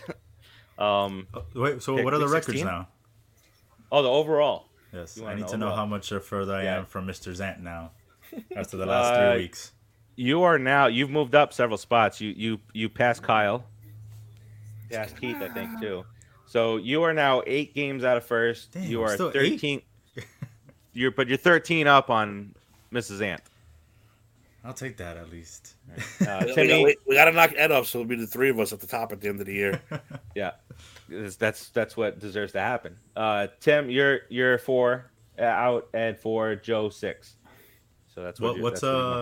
Wait, so what are the records now? Oh, the overall. Yes, I need to know how much further I am from Mr. Zant now after the last 3 weeks. You've moved up several spots. You passed Kyle. Passed Keith, I think, too. So you are now 8 games out of first. Damn, you are 13. You're 13 up on Mrs. Ant. I'll take that at least. Timmy, we got to knock Ed up, so it'll be the 3 of us at the top at the end of the year. Yeah, that's what deserves to happen. Tim, you're 4 out, and 4 Joe 6. So that's what's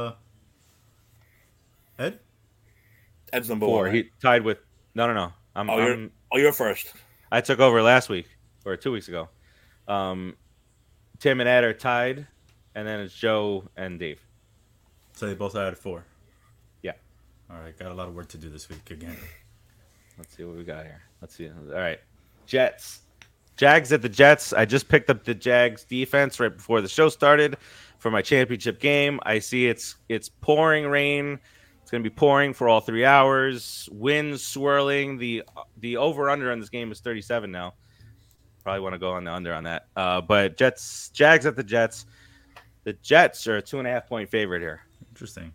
Ed? Ed's number 4. 1. Right? He tied with no. You're first. I took over last week or 2 weeks ago. Tim and Ed are tied and then it's Joe and Dave. So they both had 4. Yeah. All right, got a lot of work to do this week again. Let's see what we got here. Let's see. All right. Jets. Jags at the Jets. I just picked up the Jags defense right before the show started for my championship game. I see it's pouring rain. It's going to be pouring for all 3 hours. Winds swirling. The over-under on this game is 37 now. Probably want to go on the under on that. But Jags at the Jets. The Jets are a 2.5-point favorite here. Interesting.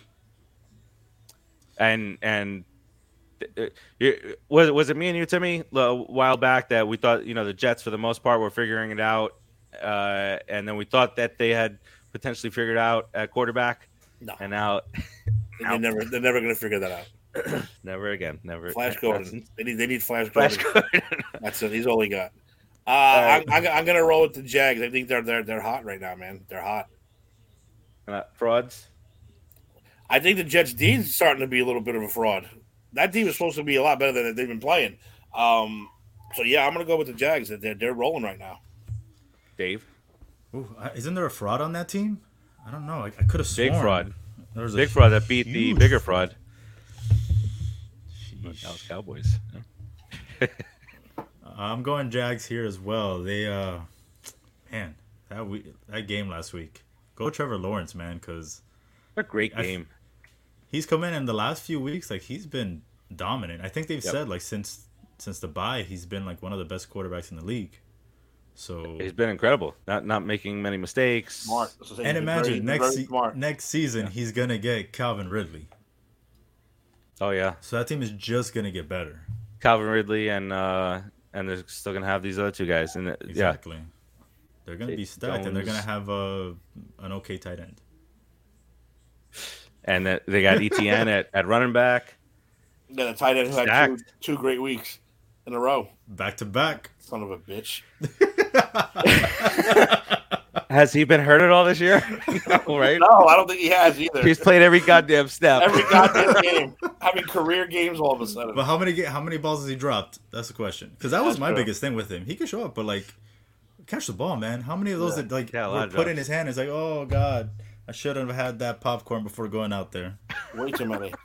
And was it me and you, Timmy, a while back that we thought, the Jets for the most part were figuring it out, and then we thought that they had potentially figured out at quarterback. No, and now they're never going to figure that out. Never again. Never. Flash Gordon. They need Flash Gordon. That's it. He's all he got. I'm gonna roll with the Jags. I think they're hot right now, man. They're hot. Frauds. I think the Jets D is starting to be a little bit of a fraud. That team is supposed to be a lot better than they've been playing. So yeah, I'm gonna go with the Jags. They're rolling right now. Dave. Ooh, isn't there a fraud on that team? I don't know. I could have sworn. Big fraud. There was big fraud that beat the bigger fraud. That was Cowboys. Yeah. I'm going Jags here as well. They, man, that game last week. Go Trevor Lawrence, man, because what a great game. He's come in the last few weeks, like he's been dominant. I think they've said like since the bye, he's been like one of the best quarterbacks in the league. So he's been incredible, not making many mistakes. Smart. And imagine next season he's gonna get Calvin Ridley. Oh yeah. So that team is just gonna get better. Calvin Ridley and they're still gonna have these other two guys. And exactly. They're gonna be stacked, and they're gonna have an okay tight end. And they got ETN at running back. Yeah, the tight end who had two great weeks in a row. Back to back. Son of a bitch. Has he been hurt at all this year? No, right? No, I don't think he has either. He's played every goddamn snap. Every goddamn game. Having career games all of a sudden. But how many balls has he dropped? That's the question. Because that was my biggest thing with him. He could show up, but like, catch the ball, man. How many of those that were put in his hand is like, oh god, I should have had that popcorn before going out there. Way too many.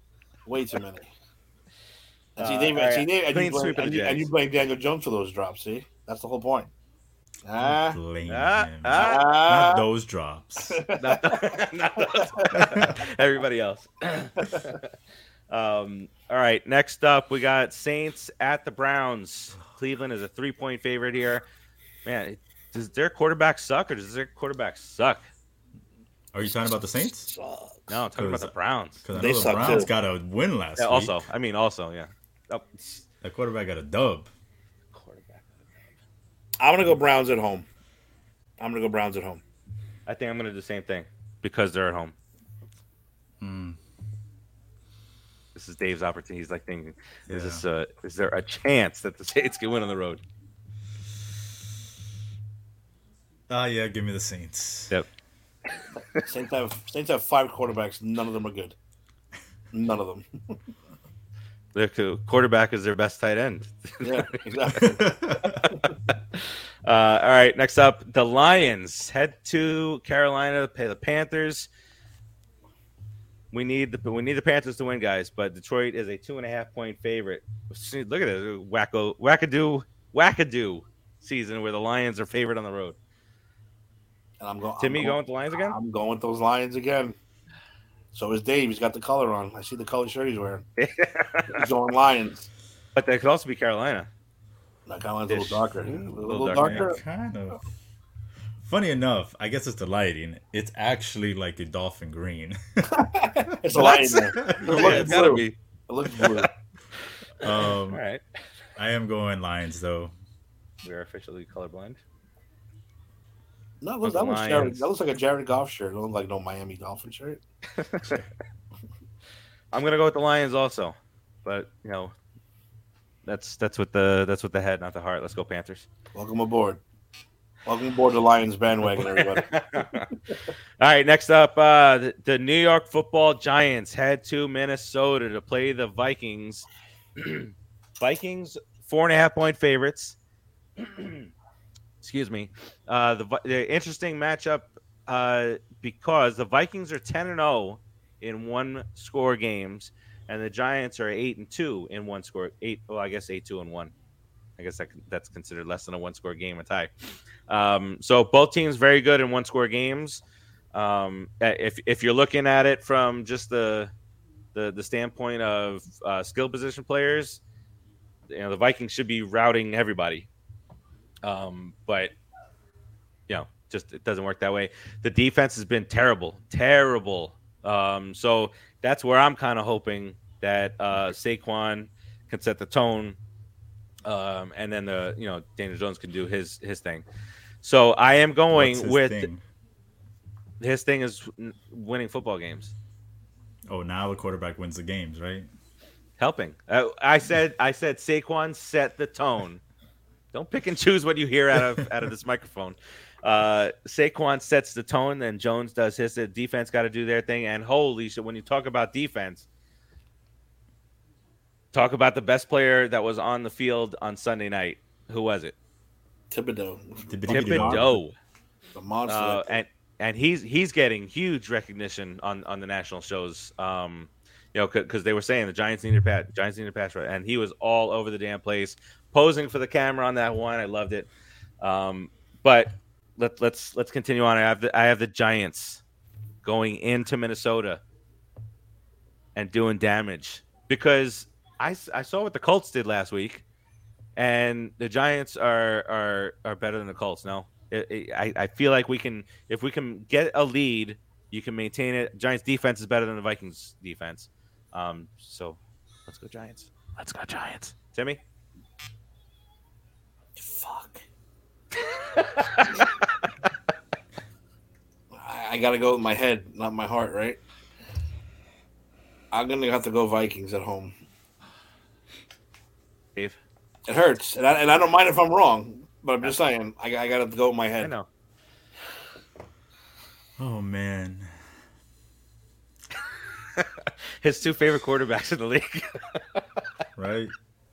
And you blame Daniel Jones for those drops. See, that's the whole point. Blame him. Not those drops. not those. Everybody else. All right. Next up, we got Saints at the Browns. Cleveland is a 3-point favorite here. Man, does their quarterback suck or does their quarterback suck? Are you talking about the Saints? No, I'm talking about the Browns. Because I know the Browns got a win last week. Also, yeah. Oh. That quarterback got a dub. I'm going to go Browns at home. I think I'm going to do the same thing because they're at home. This is Dave's opportunity. He's like thinking, is there a chance that the Saints can win on the road? Yeah, give me the Saints. Yep. Saints have 5 quarterbacks. None of them are good. None of them. The quarterback is their best tight end. Yeah, exactly. All right, next up, the Lions head to Carolina to play the Panthers. We need the Panthers to win, guys, but Detroit is a 2.5-point favorite. Look at this wackadoo season where the Lions are favored on the road. And Timmy going with the Lions again? I'm going with those Lions again. So is Dave. He's got the color on. I see the color shirt he's wearing. He's going Lions. But that could also be Carolina. That Carolina's a little darker. A little darker. Yeah, kind of. Funny enough, I guess it's the lighting. It's actually like a dolphin green. It's a lighting there. It's gotta be. It looks blue. All right. I am going Lions, though. We're officially colorblind. No, that looks like a Jared Goff shirt. It looks like no Miami Dolphin shirt. I'm gonna go with the Lions also, but that's with the head, not the heart. Let's go Panthers. Welcome aboard. Welcome aboard the Lions bandwagon, everybody. All right, next up, the New York Football Giants head to Minnesota to play the Vikings. Vikings 4.5-point favorites. Excuse me. The interesting matchup because the Vikings are 10-0 in one score games, and the Giants are 8-2 in one score. I guess 8-2-1. I guess that's considered less than a one score game, a tie. So both teams very good in one score games. If you're looking at it from just the standpoint of skill position players, the Vikings should be routing everybody. But just it doesn't work that way. The defense has been terrible. So that's where I'm kind of hoping that Saquon can set the tone, and then Daniel Jones can do his thing. So I am going with thing? His thing is winning football games. Oh, now the quarterback wins the games, right? Helping. I said Saquon set the tone. Don't pick and choose what you hear out of this microphone. Saquon sets the tone, then Jones does his. The defense got to do their thing. And holy shit, when you talk about defense, talk about the best player that was on the field on Sunday night. Who was it? Thibodeau. The monster. And he's getting huge recognition on the national shows. Because they were saying the Giants need a pass rush, and he was all over the damn place, posing for the camera on that one. I loved it. But let's continue on. I have the Giants going into Minnesota and doing damage, because I saw what the Colts did last week, and the Giants are better than the Colts. No, I feel like if we can get a lead, you can maintain it. Giants defense is better than the Vikings defense. So let's go Giants. Timmy? Fuck. I gotta go with my head, not my heart, right? I'm gonna have to go Vikings at home. Dave? It hurts, and I don't mind if I'm wrong, but I'm just saying I gotta go with my head. I know. Oh man. His two favorite quarterbacks in the league. Right.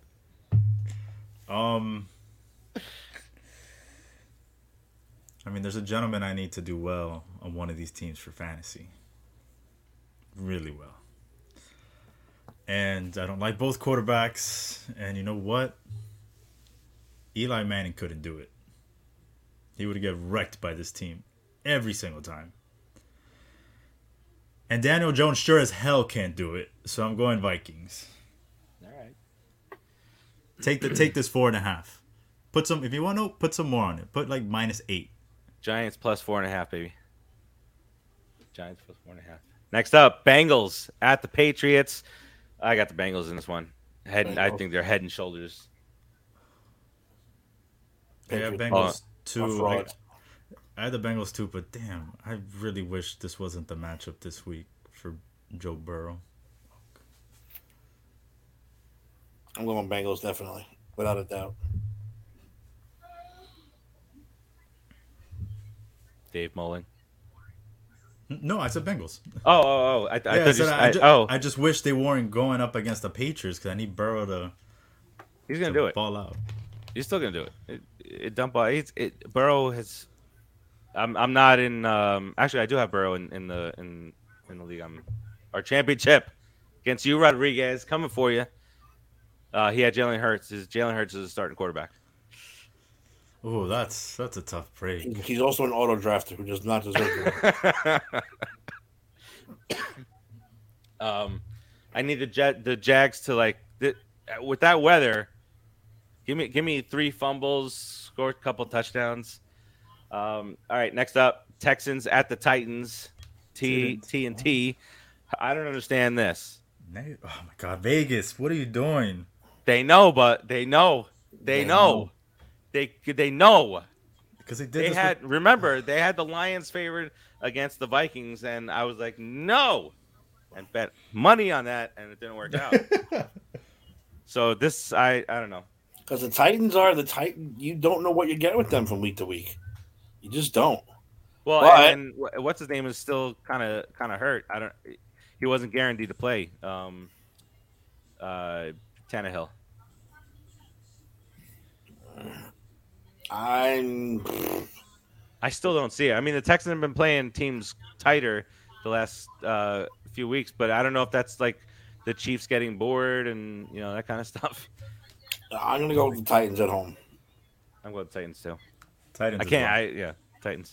I mean, there's a gentleman I need to do well on one of these teams for fantasy. Really well. And I don't like both quarterbacks. And you know what? Eli Manning couldn't do it. He would get wrecked by this team every single time. And Daniel Jones sure as hell can't do it. So I'm going Vikings. All right. Take this 4.5. Put some, if you want to, put some more on it. Put like -8. Giants plus 4.5, baby. Giants plus 4.5. Next up, Bengals at the Patriots. I got the Bengals in this one. I think they're head and shoulders. Yeah, Bengals too. I had the Bengals too, but damn, I really wish this wasn't the matchup this week for Joe Burrow. I'm going Bengals, definitely, without a doubt. Dave Mullen. No, I said Bengals. Oh! I just wish they weren't going up against the Patriots, because I need Burrow to. He's gonna do it. Ball out. He's still gonna do it. Burrow has. I'm not in. Actually, I do have Burrow in the league. Our championship against you, Rodriguez, coming for you. He had Jalen Hurts. Jalen Hurts is a starting quarterback. Oh, that's a tough break. He's also an auto drafter who does not deserve it. I need the Jags to with that weather. Give me 3 fumbles, score a couple touchdowns. All right, next up, Texans at the Titans. T&T. I don't understand this. Oh my God, Vegas! What are you doing? They know, but they know. They know. Because they remember they had the Lions favored against the Vikings, and I was like, no, and bet money on that, and it didn't work out. So this, I don't know. Because the Titans are the Titans. You don't know what you get with them from week to week. You just don't. Well, and what's his name is still kind of hurt. He wasn't guaranteed to play. Tannehill. I still don't see it. I mean, the Texans have been playing teams tighter the last few weeks, but I don't know if that's like the Chiefs getting bored and that kind of stuff. I'm gonna go with the Titans at home. I'm going to Titans too. Titans. I can't. Titans.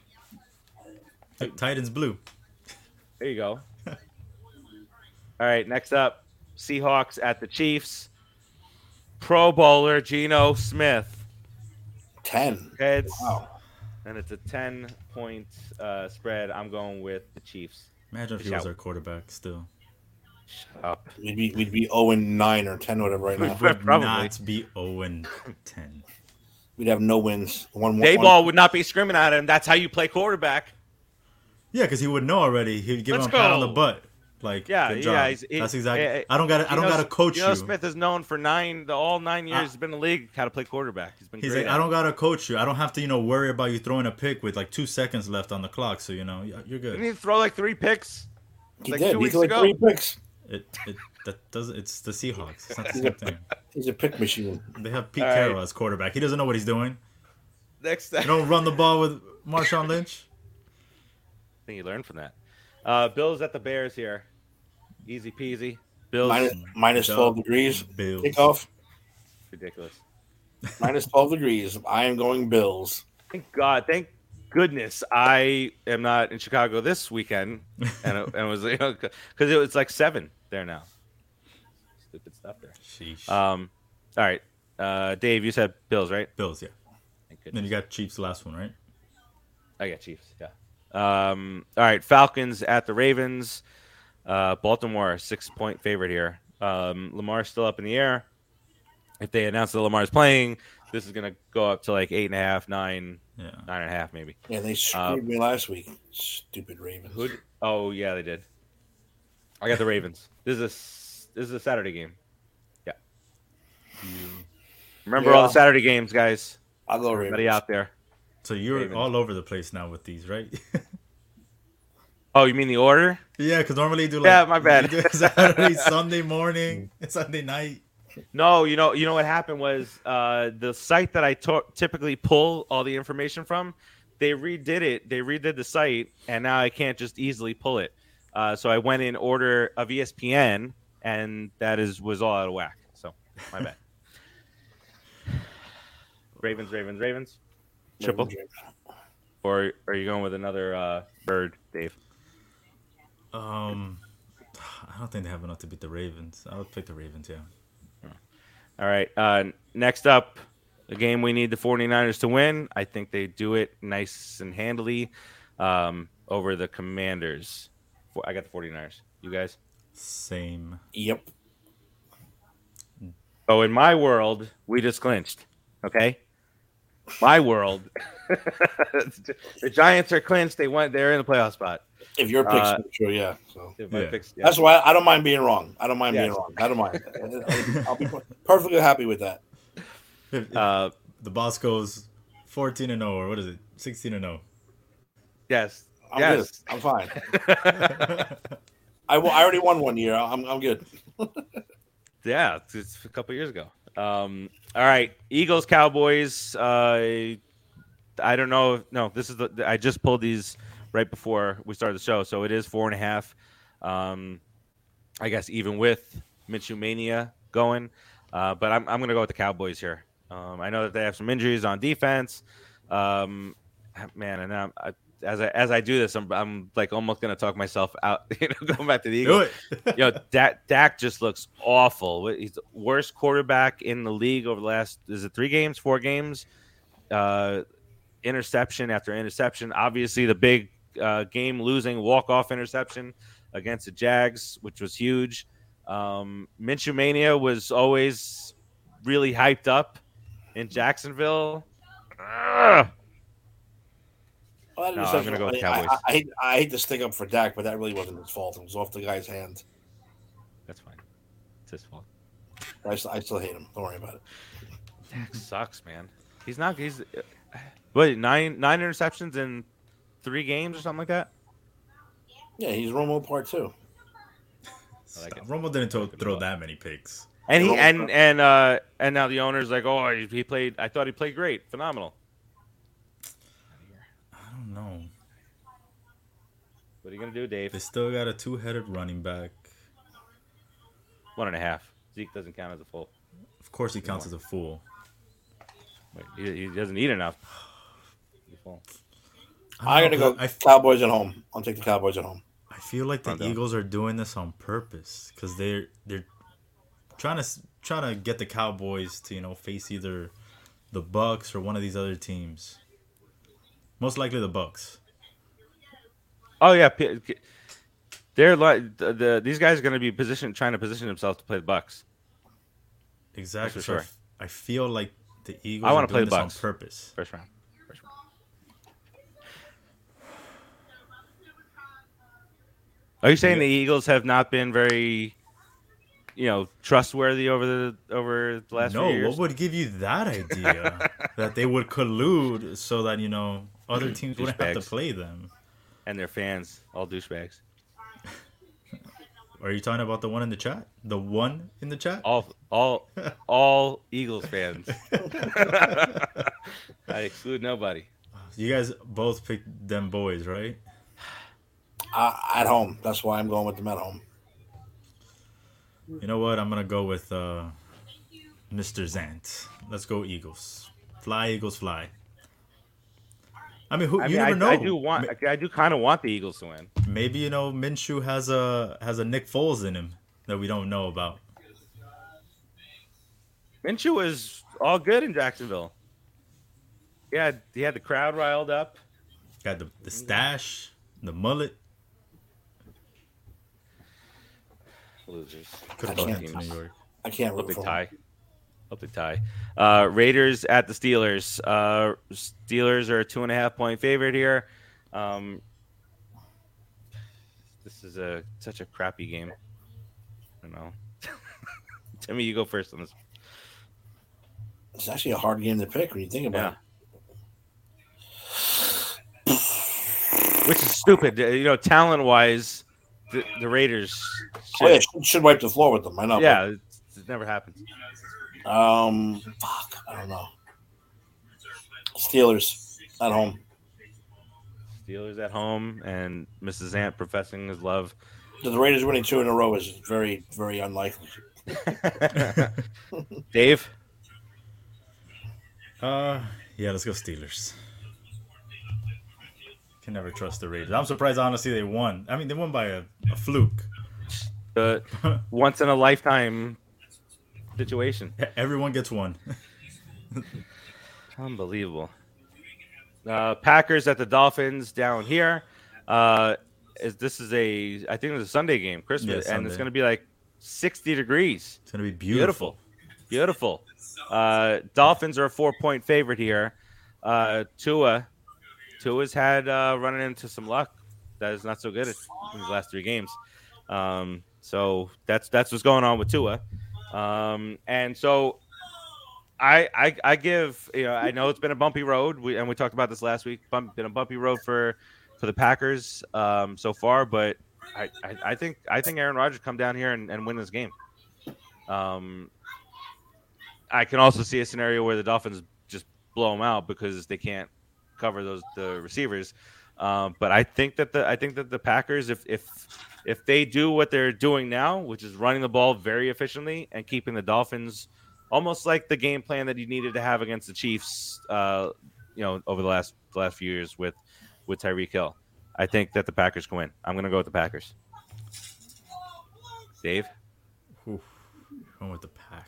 Titans blue. There you go. All right, next up, Seahawks at the Chiefs. Pro Bowler Geno Smith 10 heads, Wow. and it's a 10-point spread. I'm going with the Chiefs. Imagine if he was our quarterback still. Shut up. We'd be 0-9 or 10 or whatever right now. Would Probably. not be 0-10. We'd have no wins. Dayball would not be screaming at him. That's how you play quarterback. Yeah, because he would know already. He'd give Let's him a pat on go. the butt. Like, good job. That's exactly. I don't gotta coach you. Smith is known for all 9 years he's been in the league how to play quarterback. He's He's great like, I don't gotta coach you. I don't have to, worry about you throwing a pick with like 2 seconds left on the clock. So you're You good. need to throw like 3 picks. He like did. 2 He weeks threw ago. 3 picks. It's the Seahawks. It's not the same thing. He's a pick machine. They have Pete All Carroll right. as quarterback. He doesn't know what he's doing. Next, You don't run the ball with Marshawn Lynch. I think you learned from that. Bills at the Bears here. Easy peasy. Bills. Minus 12 degrees. Bills. Kickoff. Ridiculous. Minus 12 degrees. I am going Bills. Thank goodness I am not in Chicago this weekend, and it was because it was like 7 there now. Stupid stuff there. Sheesh. All right, Dave, you said Bills, right? Bills, yeah. Thank Then goodness. you got Chiefs, the last one, right? I got Chiefs. Yeah. All right, Falcons at the Ravens. Baltimore 6-point favorite here. Lamar's still up in the air. If they announce that Lamar's playing, this is gonna go up to like 8.5, 9, 9.5 maybe. Yeah, they screwed me last week. Stupid Ravens. Oh yeah, they did. I got the Ravens. This is a Saturday game. Yeah. Remember all the Saturday games, guys. I'll go Ravens. Everybody out there. So you're Ravens. all over the place now with these, right? Oh, you mean the order? Yeah, because normally you do my bad. you do Saturday, Sunday morning, Sunday night. No, you know what happened was the site that I typically pull all the information from, they redid it. They redid the site, and now I can't just easily pull it. So I went in order of ESPN, and that was all out of whack. So my bad. Ravens. Triple. Or are you going with another bird, Dave? I don't think they have enough to beat the Ravens. I would pick the Ravens, yeah. All right. Next up, a game we need the 49ers to win. I think they do it nice and handily over the Commanders. I got the 49ers. You guys? Same. Yep. Oh, in my world, we just clinched. Okay? My world. The Giants are clinched. They're in the playoff spot. If your picks, sure, yeah. So If my Yeah. picks, yeah. that's why I don't mind being wrong. I don't mind being Yes. wrong. I don't mind. I'll be perfectly happy with that. If the boss goes 14-0, or what is it? 16-0. Yes. I'm Yes. good. I'm fine. I already won 1 year. I'm good. Yeah, it's a couple years ago. All right, Eagles, Cowboys. I don't know. No, this is I just pulled these right before we started the show, so it is 4.5. I guess even with Minshew Mania going, but I'm going to go with the Cowboys here. I know that they have some injuries on defense. Man, and now as I do this, I'm like almost going to talk myself out. Going back to the Eagles. Do it. Dak just looks awful. He's the worst quarterback in the league over the last, is it 3 games, 4 games? Interception after interception. Obviously, the big game-losing walk-off interception against the Jags, which was huge. Minshew Mania was always really hyped up in Jacksonville. Ugh. Well, No, I'm gonna go with Cowboys. I hate to stick up for Dak, but that really wasn't his fault. It was off the guy's hands. That's fine. It's his fault. I still hate him. Don't worry about it. Dak sucks, man. He's not. He's what 9 interceptions in 3 games or something like that. Yeah, he's Romo part 2. I like it. Romo didn't throw that many picks. And he and now the owner's like, oh, he played. I thought he played great, phenomenal. are you gonna do, Dave? They still got a two-headed running back. 1.5. Zeke doesn't count as a full. Of course, he counts as a full. Wait, he doesn't eat enough. He's full. I'm gonna go Cowboys at home. I'll take the Cowboys at home. I feel like the Eagles are doing this on purpose because they're trying to get the Cowboys to face either the Bucks or one of these other teams. Most likely the Bucks. Oh yeah, they're like these guys are going to be trying to position themselves to play the Bucks. Exactly. For sure. I feel like the Eagles. I want to play the Bucks on purpose. First round. Are you saying the Eagles have not been very, trustworthy over the last few years? No, what would give you that idea that they would collude so that other teams wouldn't have to play them? And their fans, all douchebags. Are you talking about the one in the chat? The one in the chat? All Eagles fans. I exclude nobody. You guys both picked them boys, right? At home. That's why I'm going with them at home. You know what? I'm going to go with Mr. Zant. Let's go Eagles. Fly, Eagles, fly. I mean, you never know. I do kind of want the Eagles to win. Maybe Minshew has a Nick Foles in him that we don't know about. Minshew was all good in Jacksonville. Yeah, he had the crowd riled up. Got the stash, the mullet. Losers. I can't root for them. Hope they tie. Raiders at the Steelers. Steelers are a 2.5-point favorite here. This is such a crappy game. I don't know. Timmy, you go first on this. It's actually a hard game to pick when you think about it. Which is stupid. Talent-wise, the Raiders should wipe the floor with them. I know. Yeah, it never happens. Fuck. I don't know. Steelers at home. Steelers at home, and Mrs. Ant professing his love. The Raiders winning 2 in a row is very, very unlikely. Dave? Yeah, let's go Steelers. Can never trust the Raiders. I'm surprised, honestly, they won. I mean, they won by a fluke. The once in a lifetime situation. Everyone gets one. Unbelievable. Packers at the Dolphins down here. This is I think it was a Sunday game, Christmas, and it's going to be like 60 degrees. It's going to be beautiful. Beautiful. Dolphins are a 4-point favorite here. Tua's had running into some luck that is not so good in his last 3 games. So that's what's going on with Tua. And so I give, I know it's been a bumpy road. We talked about this last week. Been a bumpy road for the Packers so far, but I think Aaron Rodgers come down here and win this game. I can also see a scenario where the Dolphins just blow them out because they can't cover the receivers. But I think that the Packers, if they do what they're doing now, which is running the ball very efficiently and keeping the Dolphins almost like the game plan that you needed to have against the Chiefs, over the last few years with Tyreek Hill, I think that the Packers can win. I'm going to go with the Packers. Dave? Going with the Pack.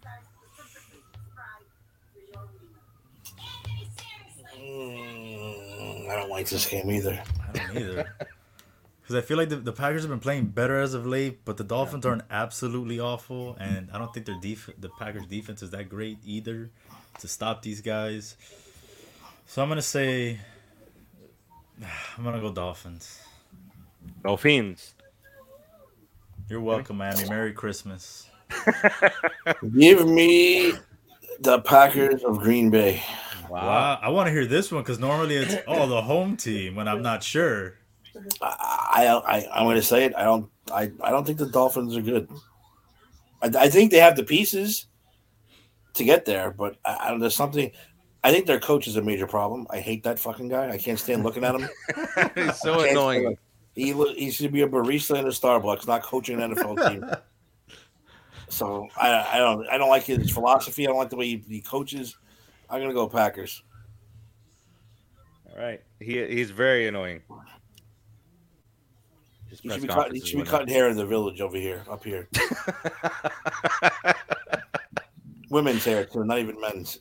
I don't like this game either. I don't either. Because I feel like the Packers have been playing better as of late, but the Dolphins aren't absolutely awful, and I don't think the Packers' defense is that great either to stop these guys. So I'm going to say, I'm going to go Dolphins. Dolphins. You're welcome, Miami. Merry Christmas. Give me the Packers of Green Bay. Wow. I want to hear this one because normally it's the home team when I'm not sure. I'm going to say it. I don't think the Dolphins are good. I think they have the pieces to get there, but there's something. I think their coach is a major problem. I hate that fucking guy. I can't stand looking at him. He's so annoying. He should be a barista in a Starbucks, not coaching an NFL team. So I don't like his philosophy. I don't like the way he coaches. I'm gonna go Packers. All right, he's very annoying. He should be cutting hair in the village over here, up here. Women's hair too, not even men's.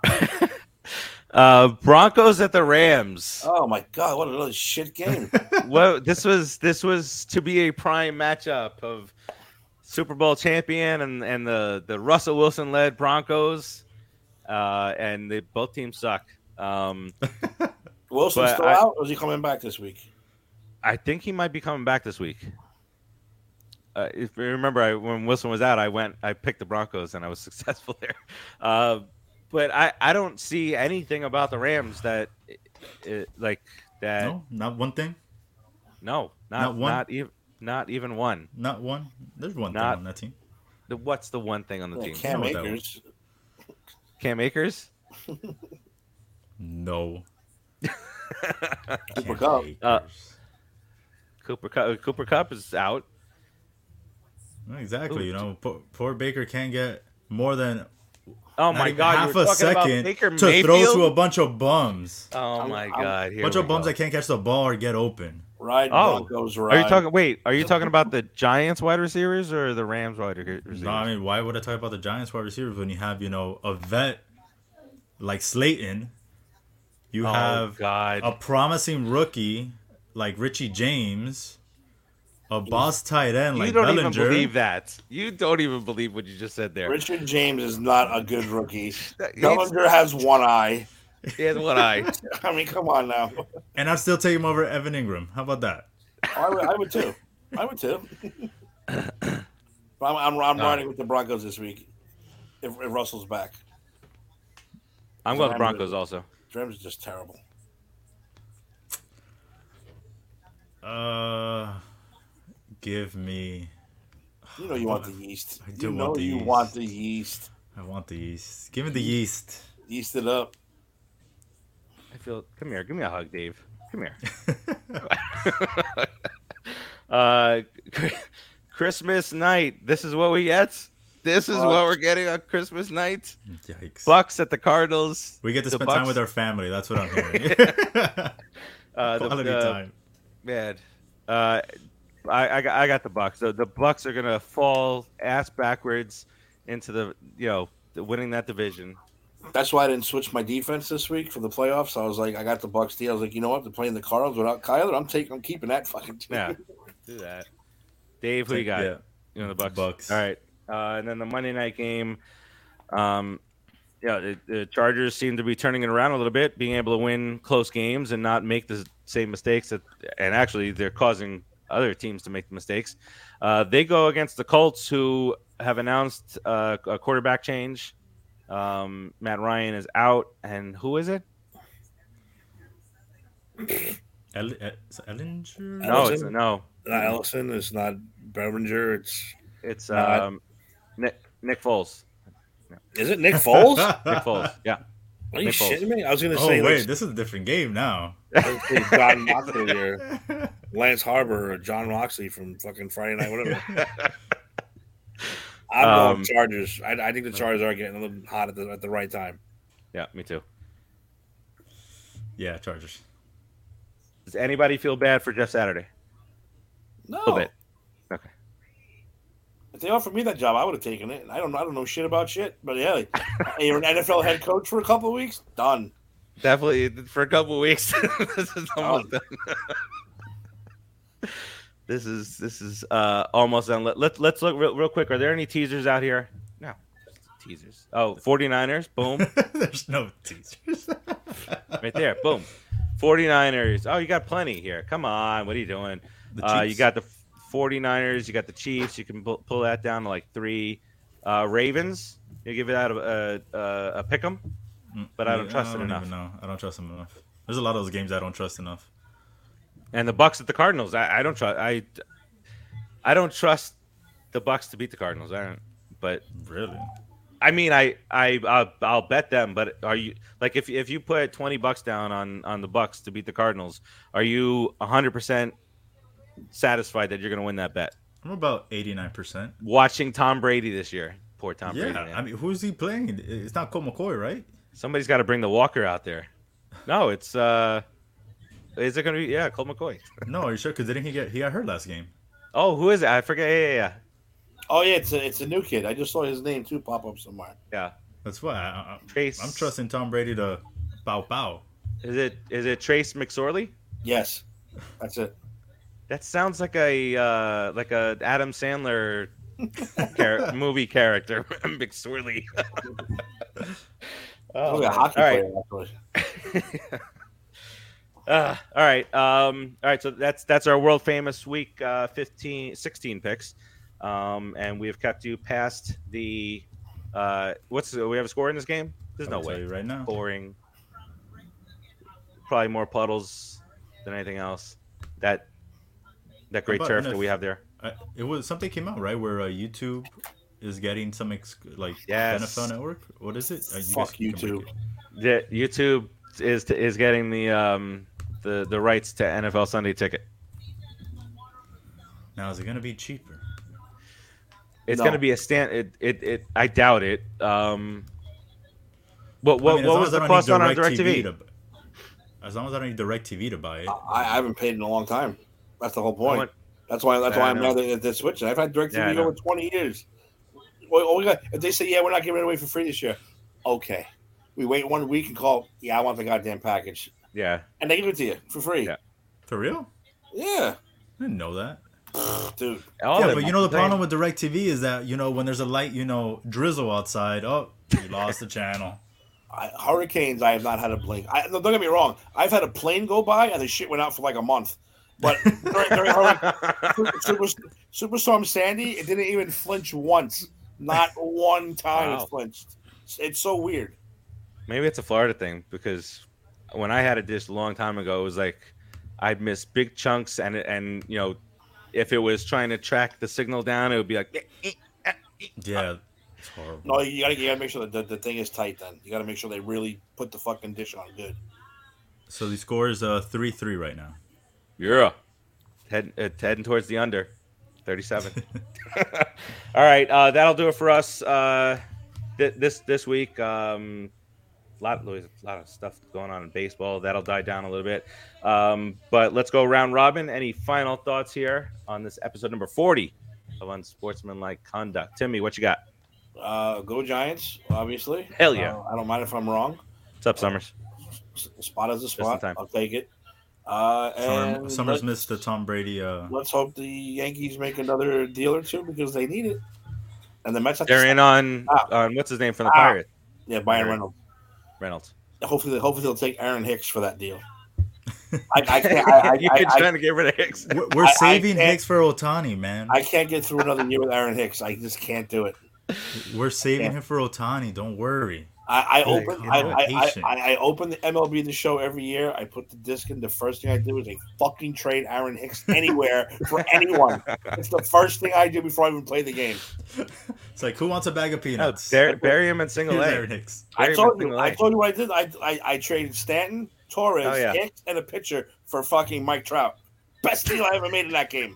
Broncos at the Rams. Oh my god, what another shit game! Well, this was to be a prime matchup of Super Bowl champion and the Russell Wilson led Broncos, and both teams suck. Wilson's still out, or is he coming back this week? I think he might be coming back this week. If you remember, when Wilson was out, I picked the Broncos and I was successful there. But I don't see anything about the Rams that like that. No, not one thing. No, not even one. Not one. There's one thing on that team. What's the one thing on the team? Cam Akers. Cam Akers? No. Cooper Kupp. Cooper Kupp is out. Exactly. You know, poor Baker can't get more than my god, half a second to throw to a bunch of bums. Oh my god, bunch of bums that can't catch the ball or get open. Right, Broncos. Right. Are you talking about the Giants wide receivers or the Rams wide receivers? No, I mean, why would I talk about the Giants wide receivers when you have, a vet like Slayton? You have a promising rookie like Richie James, a boss tight end like Bellinger. You don't even believe that. You don't even believe what you just said there. Richard James is not a good rookie. Bellinger has one eye. He has one eye. I mean, come on now. And I'd still take him over Evan Ingram. How about that? I would too. But I'm riding with the Broncos this week. If Russell's back, I'm going to Broncos also. Rams is just terrible. Give me. You want the yeast. I do want the yeast. Want the yeast. I want the yeast. Give me the yeast. Yeast it up. Come here. Give me a hug, Dave. Come here. Christmas night. This is what we get. This is what we're getting on Christmas night. Yikes. Bucks at the Cardinals. We get to spend time with our family. That's what I'm hearing. Quality time. Man, I got the Bucks. The Bucks are gonna fall ass backwards into the winning that division. That's why I didn't switch my defense this week for the playoffs. I was like, I got the Bucks deal. I was like, you know what? They're playing the Cardinals without Kyler. I'm keeping that fucking team. Yeah, do that. Dave, who you got? Yeah. The Bucks. Bucks. All right. And then the Monday night game, the Chargers seem to be turning it around a little bit, being able to win close games and not make the same mistakes. And actually, they're causing other teams to make the mistakes. They go against the Colts, who have announced a quarterback change. Matt Ryan is out, and who is it? Ellinger? No, it's no. Not Ellison. It's not Berenger. It's Nick Foles. Is it Nick Foles? Nick Foles. Yeah. Are you shitting me? I was going to say. Oh wait, this is a different game now. John Moxley or Lance Harbor or John Moxley from fucking Friday Night, whatever. I'm going Chargers. I think the Chargers are getting a little hot at the right time. Yeah, me too. Yeah, Chargers. Does anybody feel bad for Jeff Saturday? No. A little bit. Okay. If they offered me that job, I would have taken it. I don't know shit about shit, but yeah, you're an NFL head coach for a couple of weeks. Done. Definitely for a couple of weeks. This is almost done. This is almost done. Let's look real quick. Are there any teasers out here? No. Teasers. Oh, 49ers. Boom. There's no teasers. Right there. Boom. 49ers. Oh, you got plenty here. Come on. What are you doing? You got the 49ers. You got the Chiefs. You can pull that down to like 3. Ravens. You give it out a pick 'em, but I don't trust it enough. No, I don't trust them enough. There's a lot of those games I don't trust enough. And the Bucks at the Cardinals. I don't trust. I don't trust the Bucks to beat the Cardinals. I don't. But really, I mean, I'll bet them. But are you like if you put $20 down on the Bucks to beat the Cardinals, are you 100% satisfied that you're going to win that bet. I'm about 89%. Watching Tom Brady this year. Poor Tom Brady. Yeah, Man. I mean, who's he playing? It's not Colt McCoy, right? Somebody's got to bring the walker out there. No, it's is it going to be Colt McCoy? No, are you sure? Because didn't he got hurt last game? Oh, who is it? I forget. Yeah. Oh yeah, it's a new kid. I just saw his name too pop up somewhere. Yeah. That's why Trace. I'm trusting Tom Brady to bow. Is it Trace McSorley? Yes, that's it. That sounds like a Adam Sandler movie character, McSorley. Oh, a hockey player, actually. All right. So that's our world famous week 16 picks, and we have kept you past the we have a score in this game? There's no way right now. Scoring. Probably more puddles than anything else. That great turf that we have there. It was something came out right where YouTube is getting some NFL Network. What is it? Fuck YouTube. Yeah, YouTube is getting the rights to NFL Sunday Ticket. Now is it going to be cheaper? It's going to be a stand. It I doubt it. What was the cost on DirecTV? As long as I don't need DirecTV to buy it. I haven't paid in a long time. That's the whole point. That's why I'm mad that they're switching. I've had DirecTV over 20 years. If they say, we're not giving it away for free this year, okay. We wait 1 week and call, I want the goddamn package. Yeah. And they give it to you for free. Yeah. For real? Yeah. I didn't know that. Dude. Yeah, but the problem with DirecTV is that, when there's a light, drizzle outside, you lost the channel. Hurricanes, I have not had a blink. Don't get me wrong. I've had a plane go by and the shit went out for like a month. But during Superstorm Sandy, it didn't even flinch once. Not one time it flinched. It's so weird. Maybe it's a Florida thing because when I had a dish a long time ago, it was like I'd miss big chunks and if it was trying to track the signal down, it would be like yeah. It's horrible. No, you gotta make sure that the thing is tight. Then you gotta make sure they really put the fucking dish on good. So the score is 3-3 right now. Yeah, heading towards the under, 37. All right, that'll do it for us this week. A lot of stuff going on in baseball. That'll die down a little bit. But let's go round robin. Any final thoughts here on this episode number 40 of Unsportsmanlike Conduct? Timmy, what you got? Go Giants, obviously. Hell yeah. I don't mind if I'm wrong. What's up, Summers? Spot is a spot. I'll take it. Summers missed the Tom Brady. Let's hope the Yankees make another deal or two because they need it. And the Mets have they're in on what's his name from the Pirates? Yeah, Byron Reynolds. Hopefully they'll take Aaron Hicks for that deal. You're trying to get rid of Hicks. We're saving Hicks for Ohtani, man. I can't get through another year with Aaron Hicks. I just can't do it. We're saving him for Ohtani. Don't worry. I open the MLB The Show every year. I put the disc in. The first thing I do is I fucking trade Aaron Hicks anywhere for anyone. It's the first thing I do before I even play the game. It's like, who wants a bag of peanuts? Bury him in single A. Aaron Hicks. I told you what I did. I traded Stanton, Torres, Hicks, and a pitcher for fucking Mike Trout. Best deal I ever made in that game.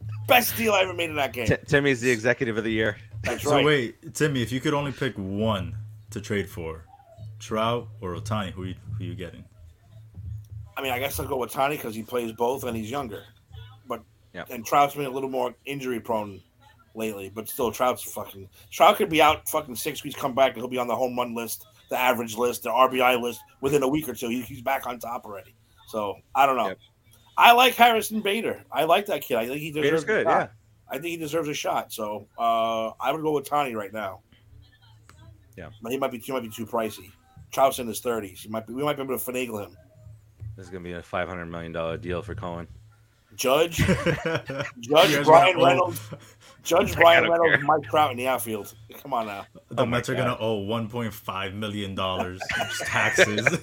Timmy's the executive of the year. That's right. So wait, Timmy, if you could only pick one to trade for, Trout or Ohtani, who you getting? I mean, I guess I'll go with Ohtani because he plays both and he's younger. And Trout's been a little more injury prone lately, but still, Trout could be out fucking 6 weeks, come back, and he'll be on the home run list, the average list, the RBI list within a week or two. He's back on top already. So I don't know. Yep. I like Harrison Bader. I like that kid. I think he deserves good. a shot. Yeah. I think he deserves a shot. So I would go with Ohtani right now. Yeah, but he might be too pricey. Trout's in his 30s. We might be able to finagle him. This is gonna be a $500 million deal for Cohen. Judge Brian Reynolds, Mike Trout in the outfield. Come on now. The Mets are gonna owe $1.5 million taxes.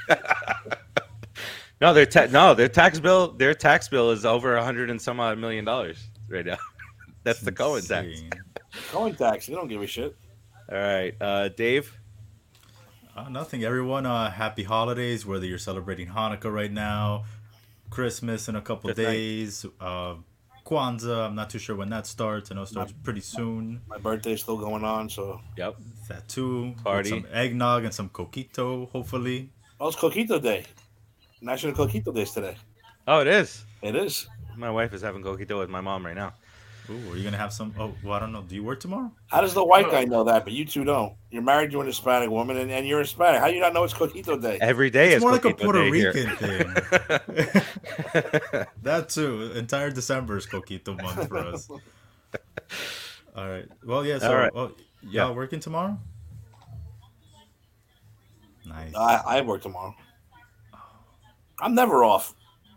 No, their tax bill is over $100 and some odd million right now. That's the Cohen tax. Cohen tax. They don't give a shit. All right, Dave. Nothing. Everyone, happy holidays. Whether you're celebrating Hanukkah right now, Christmas in a couple Fifth night. days. Kwanzaa, I'm not too sure when that starts. I know it starts pretty soon. My birthday's still going on, so. Yep. That too. With Party. some eggnog and some coquito, hopefully. Oh, it's Coquito Day. National Coquito Day is today. Oh, it is. It is. My wife is having coquito with my mom right now. Ooh, are you gonna have some? Oh, well, I don't know. Do you work tomorrow? How does the white guy know that, but you two don't? You're married to an Hispanic woman, and you're Hispanic. How do you not know it's Coquito Day? Every day It's is more like a coquito Puerto day here. Rican thing. That too. Entire December is coquito month for us. All right. Well, yeah. So, All right. y'all working tomorrow? Nice. I work tomorrow. I'm never off.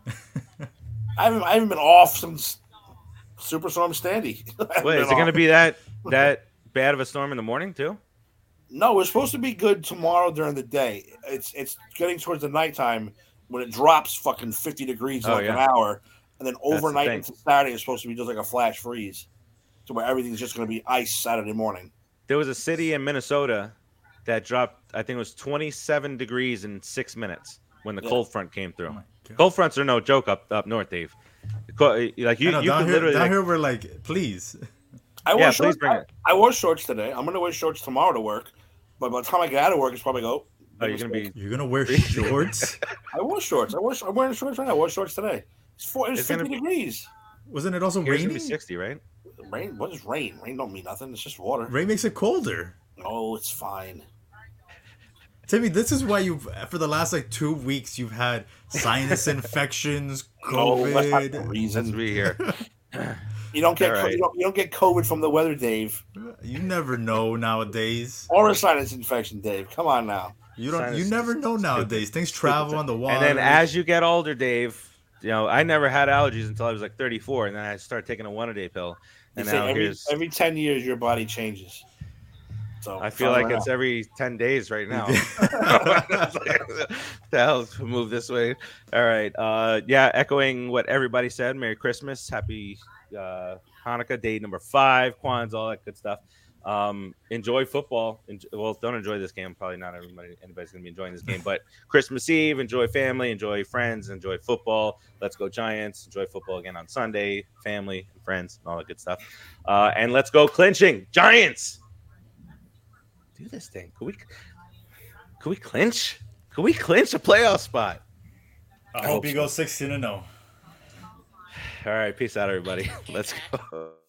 I haven't been off since Superstorm Sandy. Wait, is it going to be that bad of a storm in the morning too? No, it's supposed to be good tomorrow during the day. It's getting towards the nighttime when it drops fucking 50 degrees in an hour, and then overnight into Saturday it's supposed to be just like a flash freeze, to where everything's just going to be ice Saturday morning. There was a city in Minnesota that dropped, I think it was 27 degrees in 6 minutes when the cold front came through. Cold fronts are no joke up north, Dave. Like you down could literally here we're like, please. I wore shorts. I wore shorts today. I'm gonna wear shorts tomorrow to work, but by the time I get out of work, it's probably Oh, you're gonna wear shorts? I wore shorts. I'm wearing shorts right now. I wore shorts today. It's 50 degrees. Wasn't it also raining? raining? It's gonna be 60, right? Rain? What is rain? Rain don't mean nothing. It's just water. Rain makes it colder. No, it's fine. Timmy, this is why for the last like 2 weeks you've had sinus infections, COVID. No, that's not the reason. Let's be here. You don't get you don't get COVID from the weather, Dave. You never know nowadays. Or a sinus infection, Dave. Come on now. You never know nowadays. Things travel on the water. And then as you get older, Dave, I never had allergies until I was like 34, and then I started taking a 1-a-day pill. And now every 10 years your body changes. So I feel like it's every 10 days right now. The hell, move this way. All right. Echoing what everybody said. Merry Christmas. Happy Hanukkah, day number 5, Kwanzaa, all that good stuff. Enjoy football. Don't enjoy this game. Probably not anybody's going to be enjoying this game. But Christmas Eve, enjoy family, enjoy friends, enjoy football. Let's go Giants. Enjoy football again on Sunday. Family and friends and all that good stuff. And let's go clinching. Giants. Do this thing. Could we clinch? Could we clinch a playoff spot? I hope you go 16-0. All right, peace out, everybody. Let's go.